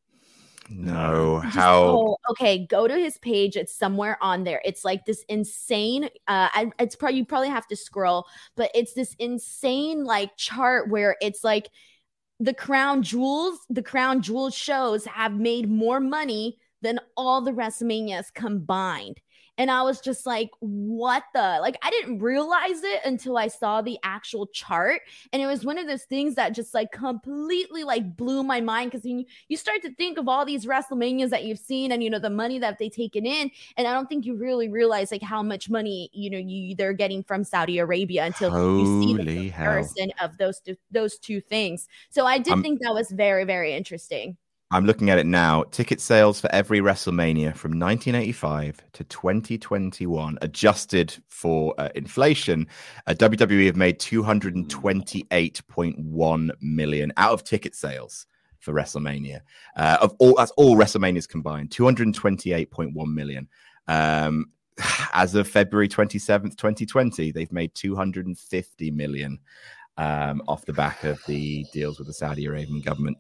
No, Just, how? oh, okay, go to his page. It's somewhere on there. It's like this insane. Uh, I, it's probably you probably have to scroll, but it's this insane like chart where it's like the Crown Jewels, the Crown Jewel shows have made more money than all the WrestleManias combined. And I was just like, what the? Like, I didn't realize it until I saw the actual chart. And it was one of those things that just like completely like blew my mind. Because you, you start to think of all these WrestleManias that you've seen and, you know, the money that they've taken in. And I don't think you really realize like how much money, you know, you they're getting from Saudi Arabia until Holy you see the comparison hell. of those, those two things. So I did I'm- think that was very, very interesting. I'm looking at it now. Ticket sales for every WrestleMania from nineteen eighty-five to twenty twenty-one, adjusted for uh, inflation, uh, W W E have made two hundred twenty-eight point one million out of ticket sales for WrestleMania. Uh, of all, that's all WrestleManias combined, two hundred twenty-eight point one million. Um, as of February twenty-seventh, twenty twenty, they've made two hundred fifty million um, off the back of the deals with the Saudi Arabian government.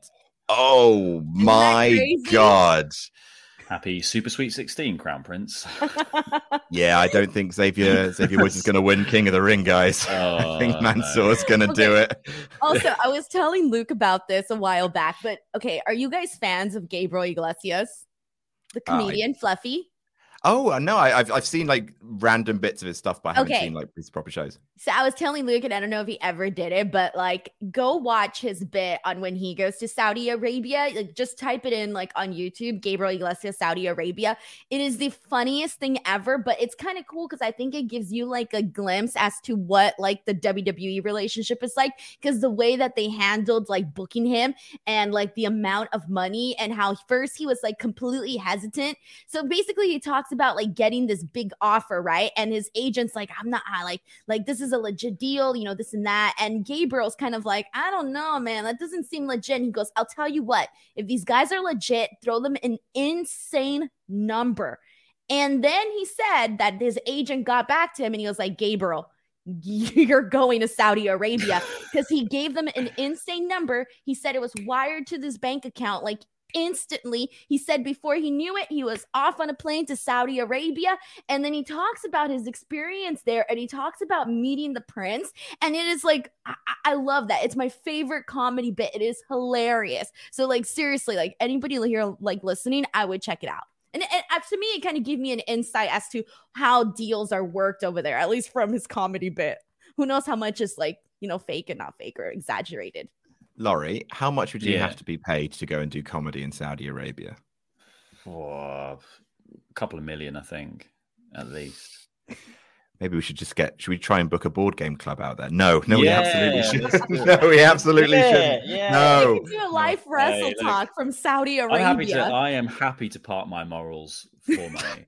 Oh my God. Happy Super Sweet sixteen, Crown Prince. Yeah, I don't think Xavier Xavier Woods is going to win King of the Ring, guys. Oh, I think Mansoor's going to Okay. do it. Also, I was telling Luke about this a while back, but okay, are you guys fans of Gabriel Iglesias, the Uh, I- comedian Fluffy? Oh, no, I, I've I've seen like random bits of his stuff, but I haven't Okay. seen like his proper shows. So I was telling Luke, and I don't know if he ever did it, but like go watch his bit on when he goes to Saudi Arabia. Like just type it in like on YouTube, Gabriel Iglesias, Saudi Arabia. It is the funniest thing ever, but it's kind of cool because I think it gives you like a glimpse as to what like the W W E relationship is like, because the way that they handled like booking him and like the amount of money and how first he was like completely hesitant. So basically he talks about like getting this big offer, right? And his agent's like, I'm not I like, like this is a legit deal, you know, this and that. And Gabriel's kind of like, I don't know, man, that doesn't seem legit. And he goes, I'll tell you what, if these guys are legit, throw them an insane number. And then he said that his agent got back to him and he was like, Gabriel, you're going to Saudi Arabia, because he gave them an insane number. He said it was wired to this bank account like instantly. He said before he knew it, he was off on a plane to Saudi Arabia. And then he talks about his experience there and he talks about meeting the prince. And it is like, I, I love that. It's my favorite comedy bit. It is hilarious. So like, seriously, like anybody here like listening, I would check it out. And, and uh, to me, it kind of gave me an insight as to how deals are worked over there, at least from his comedy bit. Who knows how much is like, you know, fake and not fake or exaggerated. Laurie, how much would you Yeah. have to be paid to go and do comedy in Saudi Arabia? Oh, a couple of million, I think, at least. Maybe we should just get. Should we try and book a board game club out there? No, no, Yeah, we absolutely let's do shouldn't. it. No, we absolutely Yeah, shouldn't. yeah. No. We can do a live wrestle Hey, look, talk from Saudi I'm happy to. Arabia. I am happy to part my morals for money.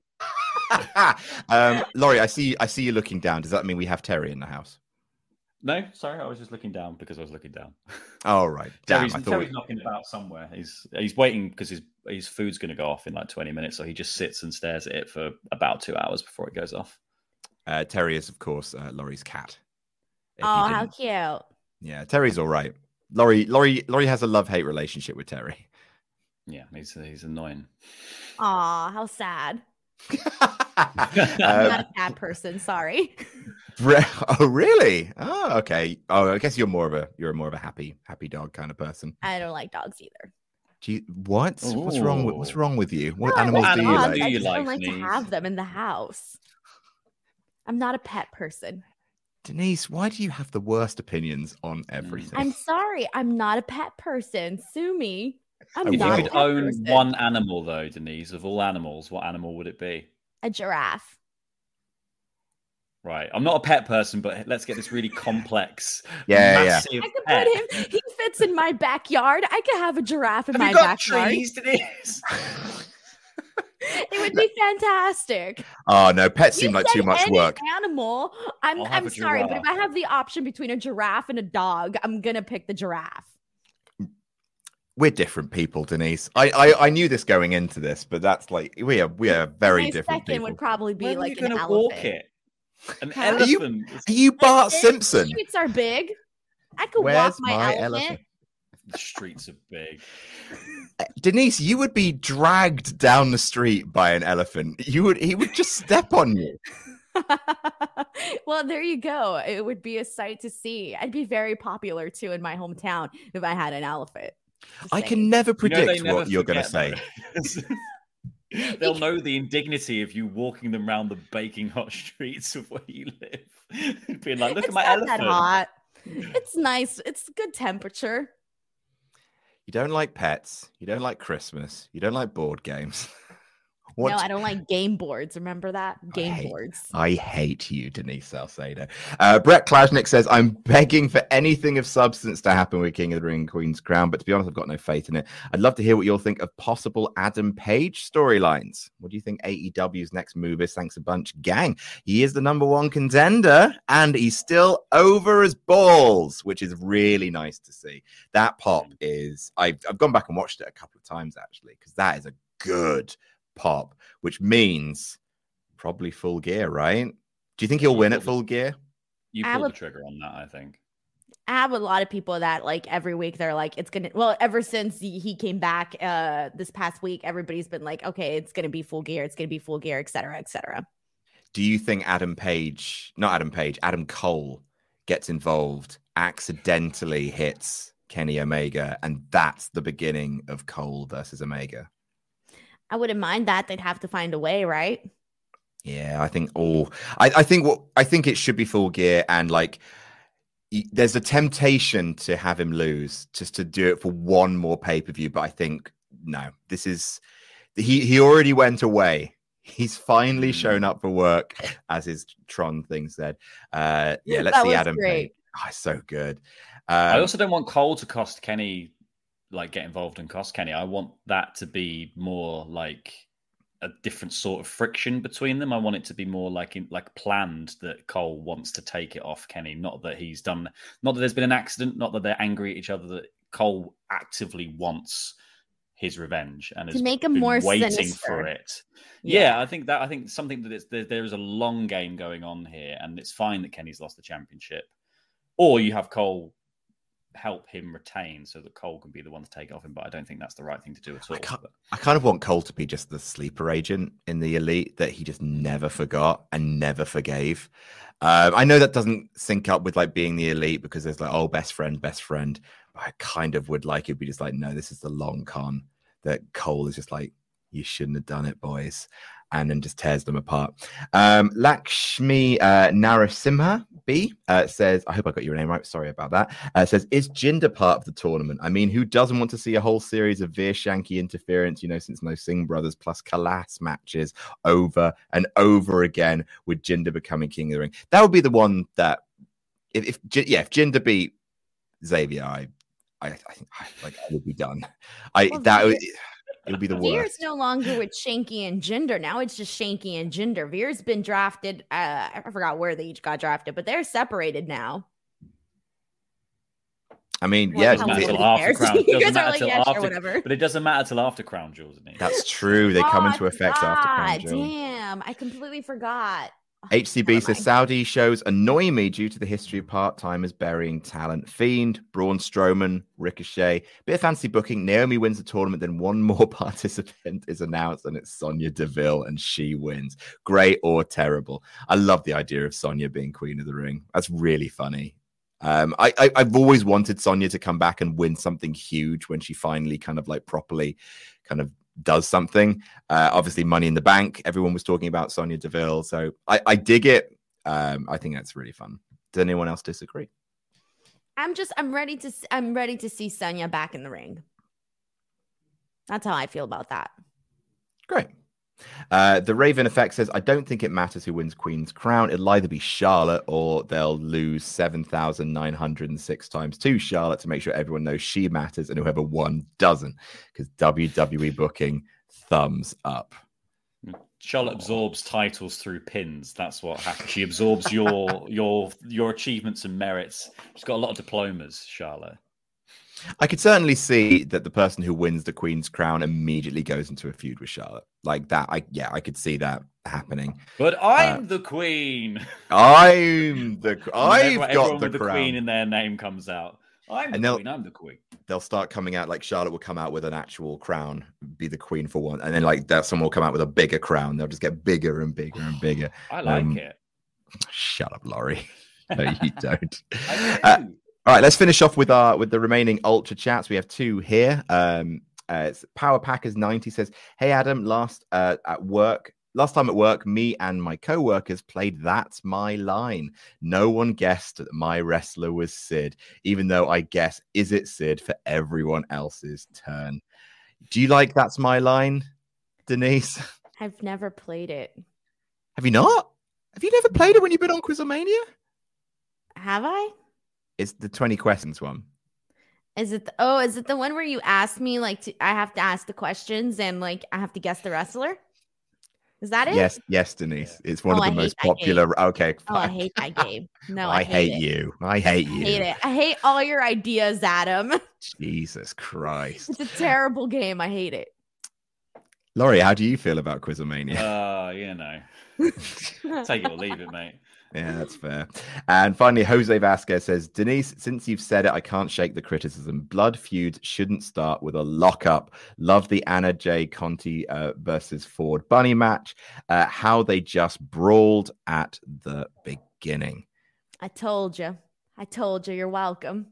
um, Laurie, I see. I see you looking down. Does that mean we have Terry in the house? No, sorry, I was just looking down because I was looking down. Oh right, damn. Terry's, I thought. Terry's knocking about somewhere. He's he's waiting because his his food's going to go off in like twenty minutes, so he just sits and stares at it for about two hours before it goes off. Uh, Terry is, of course, uh, Laurie's cat. If Oh, you how didn't- cute. Yeah, Terry's all right. Laurie, Laurie, Laurie has a love-hate relationship with Terry. Yeah, he's he's annoying. Aw, how sad. Um, I'm not a cat person. Sorry. re- oh, really? Oh, okay. Oh, I guess you're more of a you're more of a happy happy dog kind of person. I don't like dogs either. Do you, what? What's wrong with What's wrong with you? What No, I animals like do you dogs. like? I you just like, don't like to Denise? have them in the house. I'm not a pet person. Denise, why do you have the worst opinions on everything? I'm sorry. I'm not a pet person. Sue me. I'm I If not will. a you pet could own person. one animal, though, Denise, of all animals, what animal would it be? A giraffe. Right. I'm not a pet person, but let's get this really complex, Yeah, yeah. massive I could pet. put him. He fits in my backyard. I could have a giraffe in Have my you got backyard. trees, Denise? It would be fantastic. Oh no, pets seem You like say too much any work. Animal. I'm. I'll have I'm a sorry, but if giraffe. I have the option between a giraffe and a dog, I'm gonna pick the giraffe. We're different people, Denise. I, I I knew this going into this, but that's like we are we are very my different second people. would probably be Where are like you an gonna elephant. walk it? An Huh? Are you- elephant. Are you Bart That's it. Simpson? The streets are big. I could Where's walk my, my elephant. elephant? The streets are big. Denise, you would be dragged down the street by an elephant. You would he would just step on you. Well, there you go. It would be a sight to see. I'd be very popular too in my hometown if I had an elephant. Just I saying. can never You know, predict they never what you're going to say. forget, though. They'll know the indignity of you walking them around the baking hot streets of where you live. Being like, look It's at my not elephant. that hot. It's nice. It's good temperature. You don't like pets. You don't like Christmas. You don't like board games. What? No, I don't like game boards. Remember that? Game hate- boards. I hate you, Denise Salcedo. Uh, Brett Klashnik says, I'm begging for anything of substance to happen with King of the Ring, Queen's Crown, but to be honest, I've got no faith in it. I'd love to hear what you'll think of possible Adam Page storylines. What do you think A E W's next move is? Thanks a bunch, gang. He is the number one contender, and he's still over as balls, which is really nice to see. That pop is, I've, I've gone back and watched it a couple of times, actually, because that is a good pop, which means probably Full Gear, right? Do you think he'll win at Full Gear? You I pulled would- the trigger on that, I think. I have a lot of people that like every week they're like, it's gonna. Well, ever since he he came back uh this past week, everybody's been like, okay, it's gonna be Full Gear, it's gonna be Full Gear, et cetera, et cetera. Do you think Adam Page, not Adam Page, Adam Cole gets involved, accidentally hits Kenny Omega, and that's the beginning of Cole versus Omega? I wouldn't mind that. They'd have to find a way, right? Yeah, I think all. I, I think what I think it should be Full Gear, and like, y- there's a temptation to have him lose, just to do it for one more pay per view. But I think no, this is he. He already went away. He's finally shown up for work, as his Tron thing said. Uh, yeah, let's That see was Adam great. Page. Oh, so good. I Um, also don't want Cole to cost Kenny, like get involved and cost Kenny. I want that to be more like a different sort of friction between them. I want it to be more like in, like planned that Cole wants to take it off Kenny, not that he's done, not that there's been an accident, not that they're angry at each other. That Cole actively wants his revenge and To has make him been more waiting sinister. for it. Yeah. Yeah. I think that I think something that it's, there, there is a long game going on here, and it's fine that Kenny's lost the championship, or you have Cole help him retain so that Cole can be the one to take it off him. But I don't think that's the right thing to do at all. I can't- But- I kind of want Cole to be just the sleeper agent in the Elite that he just never forgot and never forgave. Uh, I know that doesn't sync up with like being the Elite because there's like, oh, best friend, best friend. But I kind of would like it be just like, no, this is the long con that Cole is just like, you shouldn't have done it, boys. and then just tears them apart. Um, Lakshmi uh, Narasimha B uh, says, I hope I got your name right. Sorry about that. Uh, says, is Jinder part of the tournament? I mean, who doesn't want to see a whole series of Veer Shanky interference, you know, since no Singh brothers plus Kalas matches over and over again with Jinder becoming king of the ring? That would be the one that, if, if yeah, if Jinder beat Xavier, I, I, I think I, like I would be done. I well, that would. It would be the worst. Veer's no longer with Shanky and Jinder. Now it's just Shanky and Jinder. Veer's been drafted. Uh, I forgot where they each got drafted, but they're separated now. I mean, well, yeah, it doesn't matter till after Crown. You guys Doesn't are matter like, till yeah, sure, after, whatever. but it doesn't matter till after Crown Jewels. Isn't it? That's true. They come into effect after Crown God, Jewel. damn, I completely forgot. H C B says Saudi shows annoy me due to the history of part-timers burying talent. Fiend, Braun Strowman, Ricochet. Bit of fancy booking. Naomi wins the tournament, then one more participant is announced, and it's Sonya Deville, and she wins. Great or terrible. I love the idea of Sonya being Queen of the Ring. That's really funny. Um, I, I, I've always wanted Sonya to come back and win something huge when she finally kind of like properly kind of does something. Uh, obviously, Money in the Bank. Everyone was talking about Sonya Deville, so I, I dig it. Um, I think that's really fun. Does anyone else disagree? I'm just I'm ready to I'm ready to see Sonya back in the ring. That's how I feel about that. Great. Uh, the Raven Effect says, I don't think it matters who wins Queen's Crown. It'll either be Charlotte or they'll lose seven thousand nine hundred six times to Charlotte to make sure everyone knows she matters, and whoever won doesn't, because W W E booking, thumbs up. Charlotte absorbs titles through pins. That's what happens. She absorbs your your your achievements and merits. She's got a lot of diplomas, Charlotte. I could certainly see that the person who wins the Queen's Crown immediately goes into a feud with Charlotte. Like that, I yeah, I could see that happening. But I'm uh, the Queen. I'm the I've everyone, got everyone the with crown. The Queen in their name comes out. I'm the Queen. I'm the Queen. They'll start coming out like Charlotte will come out with an actual crown, be the Queen for one, and then like that someone will come out with a bigger crown. They'll just get bigger and bigger and bigger. I like um, it. Shut up, Laurie. No, you don't. I do. Uh, all right, let's finish off with our with the remaining Ultra chats. We have two here. Um, uh, it's Power Packers ninety says, "Hey Adam, last uh, at work, last time at work, me and my co-workers played That's My Line. No one guessed that my wrestler was Sid, even though I guess is it Sid for everyone else's turn. Do you like That's My Line, Denise? I've never played it. Have you not? Have you never played it when you've been on Quizomania? Have I? It's the twenty questions one. Is it? The, oh, is it the one where you ask me like to, I have to ask the questions and like I have to guess the wrestler? Is that it? Yes, yes, Denise. It's one Oh, of the I most hate that popular. game. Okay, Oh, I fine. hate that game. No, I, I, hate, it. you. I hate you. I hate it. I hate all your ideas, Adam. Jesus Christ. It's a terrible game. I hate it. Laurie, how do you feel about Quizomania? Uh, you know. Take it or leave it, mate. Yeah, that's fair. And finally, Jose Vasquez says, Denise, since you've said it, I can't shake the criticism. Blood feuds shouldn't start with a lockup. Love the Anna J. Conti uh, versus Ford Bunny match. Uh, how they just brawled at the beginning. I told you. I told you. You're welcome.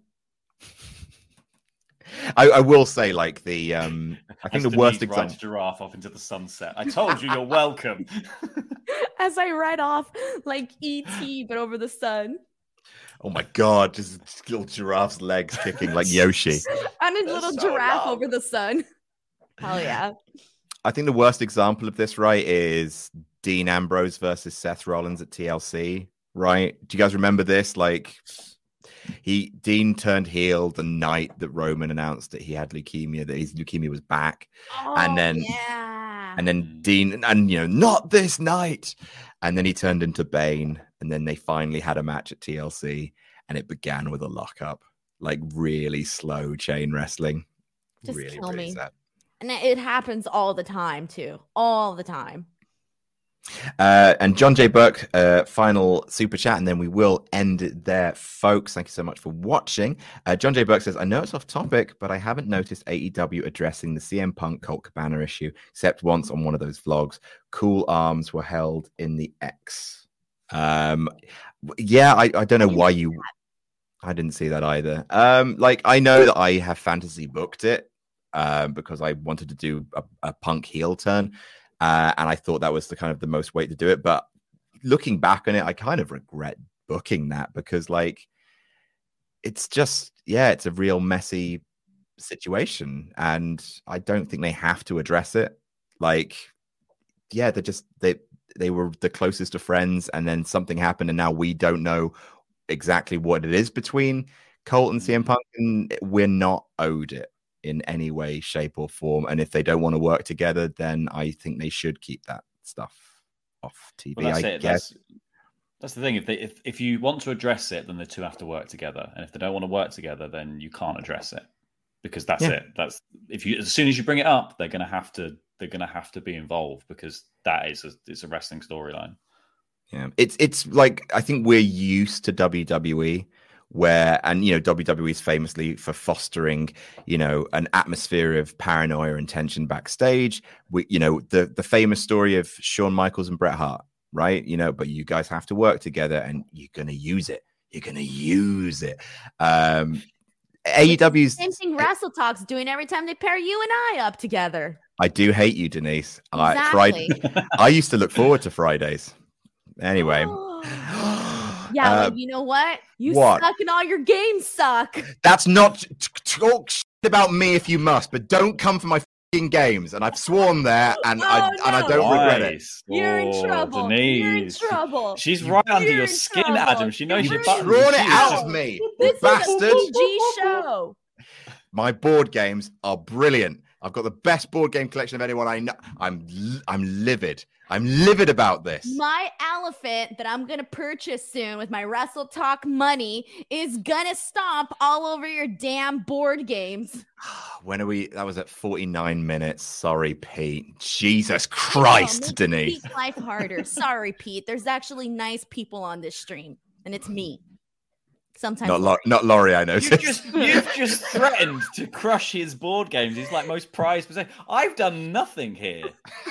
I, I will say, like, the um, I think As the worst Denise rides example. Giraffe off into the sunset. I told you, you're welcome. As I ride off like E T, but over the sun. Oh my God, just, just little giraffe's legs kicking like Yoshi. On a little so giraffe long. over the sun. Hell yeah. I think the worst example of this, right, is Dean Ambrose versus Seth Rollins at T L C, right? Do you guys remember this? Like, he Dean turned heel the night that Roman announced that he had leukemia, that his leukemia was back, Oh, and then yeah. and then Dean and you know not this night, and then he turned into Bane, and then they finally had a match at T L C, and it began with a lockup, like really slow chain wrestling. Just really, kill really me. sad. And it happens all the time, too. All the time. Uh, and John J. Burke, uh, final super chat, and then we will end it there, folks. Thank you so much for watching. Uh, John J. Burke says, I know it's off topic, but I haven't noticed A E W addressing the C M Punk Colt Cabana issue, except once on one of those vlogs. Cool arms were held in the X. Um, yeah, I, I don't know why you... I didn't see that either. Um, like, I know that I have fantasy booked it um, because I wanted to do a, a Punk heel turn. Uh, and I thought that was the kind of the most way to do it. But looking back on it, I kind of regret booking that because, like, it's just, yeah, it's a real messy situation. And I don't think they have to address it. Like, yeah, they're just, they, they were the closest of friends, and then something happened, and now we don't know exactly what it is between Colt and C M Punk, and we're not owed it in any way, shape, or form. And if they don't want to work together, then I think they should keep that stuff off T V. Well, that's I it. guess. That's, that's the thing. If they if, if you want to address it, then the two have to work together. And if they don't want to work together, then you can't address it. Because that's yeah. it. That's if you as soon as you bring it up, they're gonna have to they're gonna have to be involved, because that is a it's a wrestling storyline. Yeah. It's it's like, I think we're used to W W E where, and you know, W W E is famously for fostering, you know, an atmosphere of paranoia and tension backstage. We, you know, the the famous story of Shawn Michaels and Bret Hart, right? You know, but you guys have to work together, and you're gonna use it. You're gonna use it. Um, A E W's same thing Wrestle Talk's doing every time they pair you and I up together. I do hate you, Denise. Exactly. I, Friday, I used to look forward to Fridays. Anyway. Yeah, uh, like, you know what? You what? suck and all your games suck. That's not t- talk shit about me if you must, but don't come for my f***ing games. And I've sworn there, and Oh, I no. and I don't regret it. Nice. You're in Oh, trouble. Denise. You're in trouble. She's right under You're your in skin, trouble. Adam. She knows You're your in buttons. Drawn it She is out just- of me, This bastard. is a P G show. My board games are brilliant. I've got the best board game collection of anyone I know. I'm li- I'm livid. I'm livid about this. My elephant that I'm gonna purchase soon with my Wrestle Talk money is gonna stomp all over your damn board games. When are we? That was at forty-nine minutes. Sorry, Pete. Jesus Christ, Oh, make Denise. Pete's life harder. Sorry, Pete. There's actually nice people on this stream, and it's me. Sometimes Not, Lo- not Laurie, I noticed. You've just, you've just threatened to crush his board games. He's like most prized possession. I've done nothing here.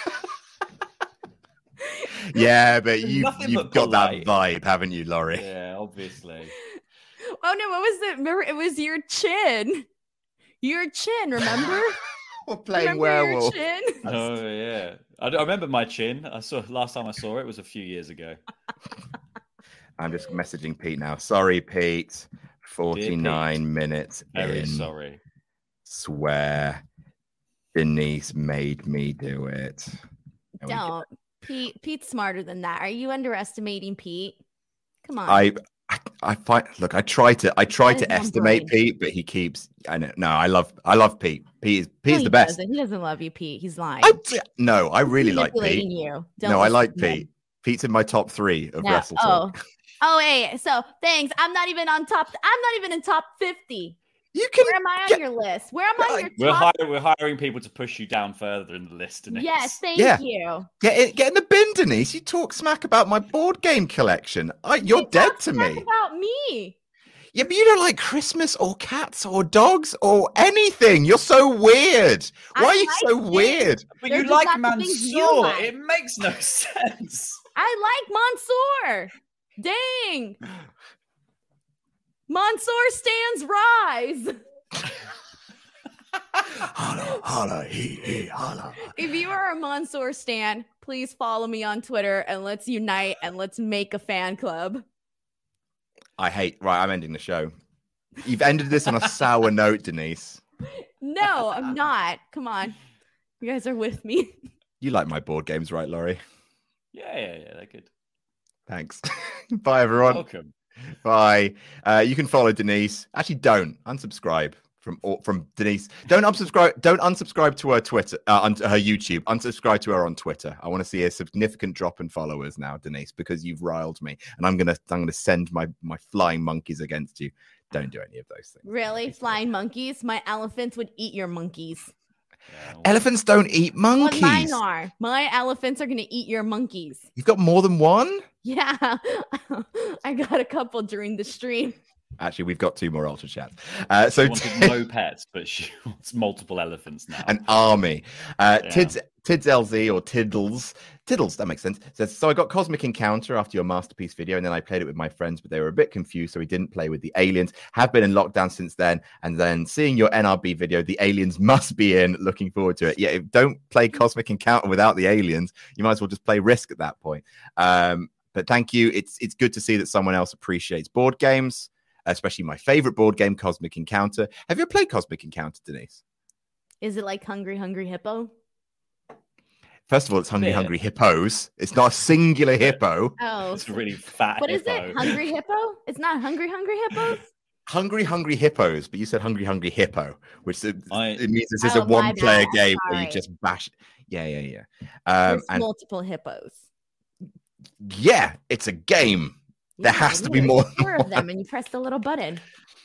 Yeah, but you, Nothing you've but got that polite. vibe, haven't you, Laurie? Yeah, obviously. Oh no, what was it? Remember, it was your chin. Your chin, remember? We're playing remember werewolf. Your chin? Oh yeah, I, I remember my chin. I saw last time I saw it was a few years ago. I'm just messaging Pete now. Sorry, Pete. forty-nine Pete. minutes Very in. sorry. Swear Denise made me do it. And we Don't. Pete. Pete's smarter than that. Are you underestimating Pete? Come on. I, I, I find. Look, I try to, I try That is to one estimate brain. Pete, but he keeps. I know. No, I love, I love Pete. Pete is, No, Pete's he the best. doesn't. He doesn't love you, Pete. He's lying. I, no, I really He's like manipulating Pete. You. Don't No, I listen like to him. Pete. Pete's in my top three of No. Wrestle Oh. Talk. Oh, hey. So thanks. I'm not even on top. I'm not even in top fifty. You can. Where am I on get- your list? Where am I on your We're, top? hire, we're hiring people to push you down further in the list. Denise. Yes, thank Yeah. you. Get in, get in the bin, Denise. You talk smack about my board game collection. I, you're Hey, dead talk to smack me. About me. Yeah, but you don't like Christmas or cats or dogs or anything. You're so weird. Why I are you like so things. weird? But They're you just like not the things you Mansoor. like. It makes no sense. I like Mansoor. Dang. Mansoor stands rise. Holla, holla, he, he, holla. If you are a Mansoor stan, please follow me on Twitter and let's unite and let's make a fan club. I hate. Right, I'm ending the show. You've ended this on a sour note, Denise. No, I'm not. Come on. You guys are with me. You like my board games, right, Laurie? Yeah, yeah, yeah. They're good. Thanks. Bye, everyone. Welcome. Bye. Uh, you can follow Denise. Actually, don't unsubscribe from from Denise. Don't unsubscribe. Don't unsubscribe to her Twitter, uh, on her YouTube. Unsubscribe to her on Twitter. I want to see a significant drop in followers now, Denise, because you've riled me, and I'm gonna I'm gonna send my my flying monkeys against you. Don't do any of those things. Really? Flying monkeys? My elephants would eat your monkeys. Yeah, well, Elephants don't eat monkeys. Well, mine are. My elephants are going to eat your monkeys. You've got more than one. Yeah. I got a couple during the stream. Actually, we've got two more ultra chats. Uh, so she wanted no pets, but she wants multiple elephants now. An army. Uh, Yeah. Tids Tids L Z or Tiddles Tiddles, that makes sense. Says, so I got Cosmic Encounter after your masterpiece video, and then I played it with my friends, but they were a bit confused, so we didn't play with the aliens. Have been in lockdown since then, and then seeing your N R B video, the aliens must be in. Looking forward to it. Yeah, if don't play Cosmic Encounter without the aliens. You might as well just play Risk at that point. Um, but thank you. It's it's good to see that someone else appreciates board games, especially my favorite board game, Cosmic Encounter. Have you ever played Cosmic Encounter, Denise? Is it like Hungry Hungry Hippo? First of all, it's Hungry Yeah. Hungry Hippos. It's not a singular hippo. Oh, It's a really fat. what is hippo. it? Hungry Hippo? It's not Hungry Hungry Hippos? Hungry Hungry Hippos, but you said Hungry Hungry Hippo, which is, I- it means this is Oh, a my one-player bad. game where you Sorry. just bash. Yeah, yeah, yeah. Um, There's and multiple hippos. yeah, it's a game. There Yeah, has to be there's more. Four of them, and you press the little button.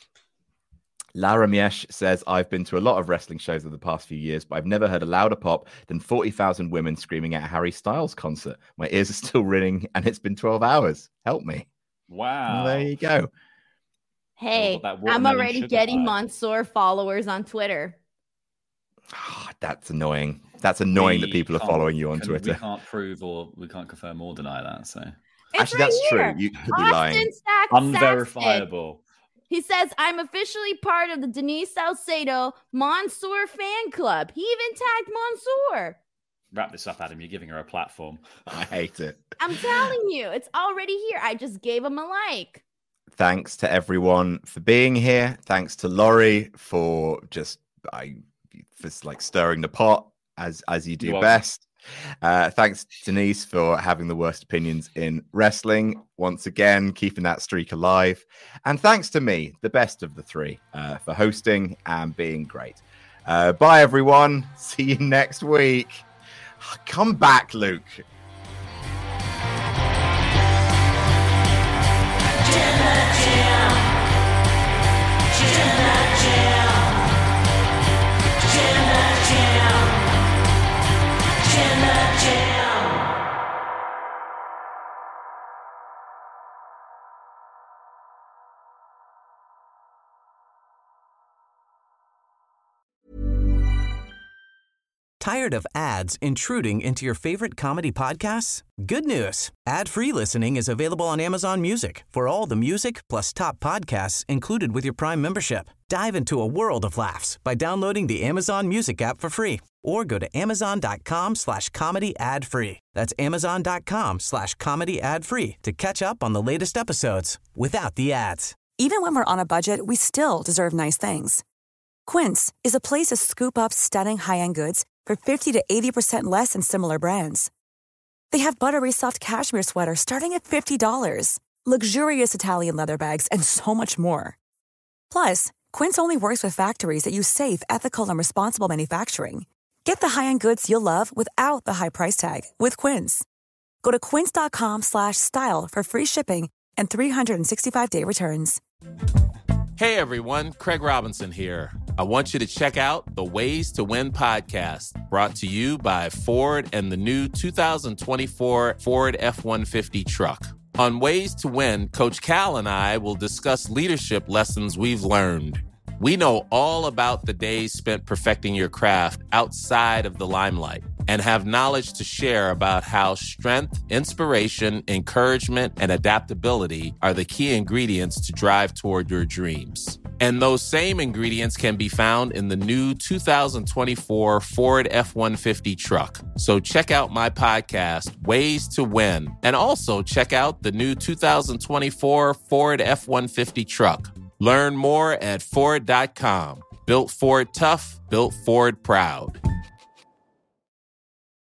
Lara Miesh says, I've been to a lot of wrestling shows over the past few years, but I've never heard a louder pop than forty thousand women screaming at a Harry Styles concert. My ears are still ringing, and it's been twelve hours. Help me. Wow. Well, there you go. Hey, that I'm watermelon already sugar getting high. Mansoor followers on Twitter. Ah, that's annoying. That's annoying that We people are can't- following you on can- Twitter. We can't prove or we can't confirm or deny that. So It's Actually, right that's here. true. You could be Austin lying. Sack- Saxton. unverifiable. He says, I'm officially part of the Denise Salcedo Mansoor fan club. He even tagged Mansoor. Wrap this up, Adam. You're giving her a platform. I hate it. I'm telling you, it's already here. I just gave him a like. Thanks to everyone for being here. Thanks to Laurie for just I for like stirring the pot as as you do You're welcome. best. Uh, thanks, Denise, for having the worst opinions in wrestling once again, keeping that streak alive. And thanks to me, the best of the three, uh, for hosting and being great. Uh, bye, everyone. See you next week. Come back, Luke. Tired of ads intruding into your favorite comedy podcasts? Good news. Ad-free listening is available on Amazon Music for all the music plus top podcasts included with your Prime membership. Dive into a world of laughs by downloading the Amazon Music app for free or go to amazon.com slash comedy ad free. That's amazon.com slash comedy ad free to catch up on the latest episodes without the ads. Even when we're on a budget, we still deserve nice things. Quince is a place to scoop up stunning high-end goods for fifty to eighty percent less than similar brands. They have buttery soft cashmere sweaters starting at fifty dollars, luxurious Italian leather bags, and so much more. Plus, Quince only works with factories that use safe, ethical, and responsible manufacturing. Get the high-end goods you'll love without the high price tag with Quince. Go to quince.com slash style for free shipping and three sixty-five day returns. Hey everyone, Craig Robinson here. I want you to check out the Ways to Win podcast, brought to you by Ford and the new two thousand twenty-four Ford F one fifty truck. On Ways to Win, Coach Cal and I will discuss leadership lessons we've learned. We know all about the days spent perfecting your craft outside of the limelight and have knowledge to share about how strength, inspiration, encouragement, and adaptability are the key ingredients to drive toward your dreams. And those same ingredients can be found in the new two thousand twenty-four Ford F one fifty truck. So check out my podcast, Ways to Win, and also check out the new two thousand twenty-four Ford F one fifty truck. Learn more at Ford dot com. Built Ford tough, built Ford proud.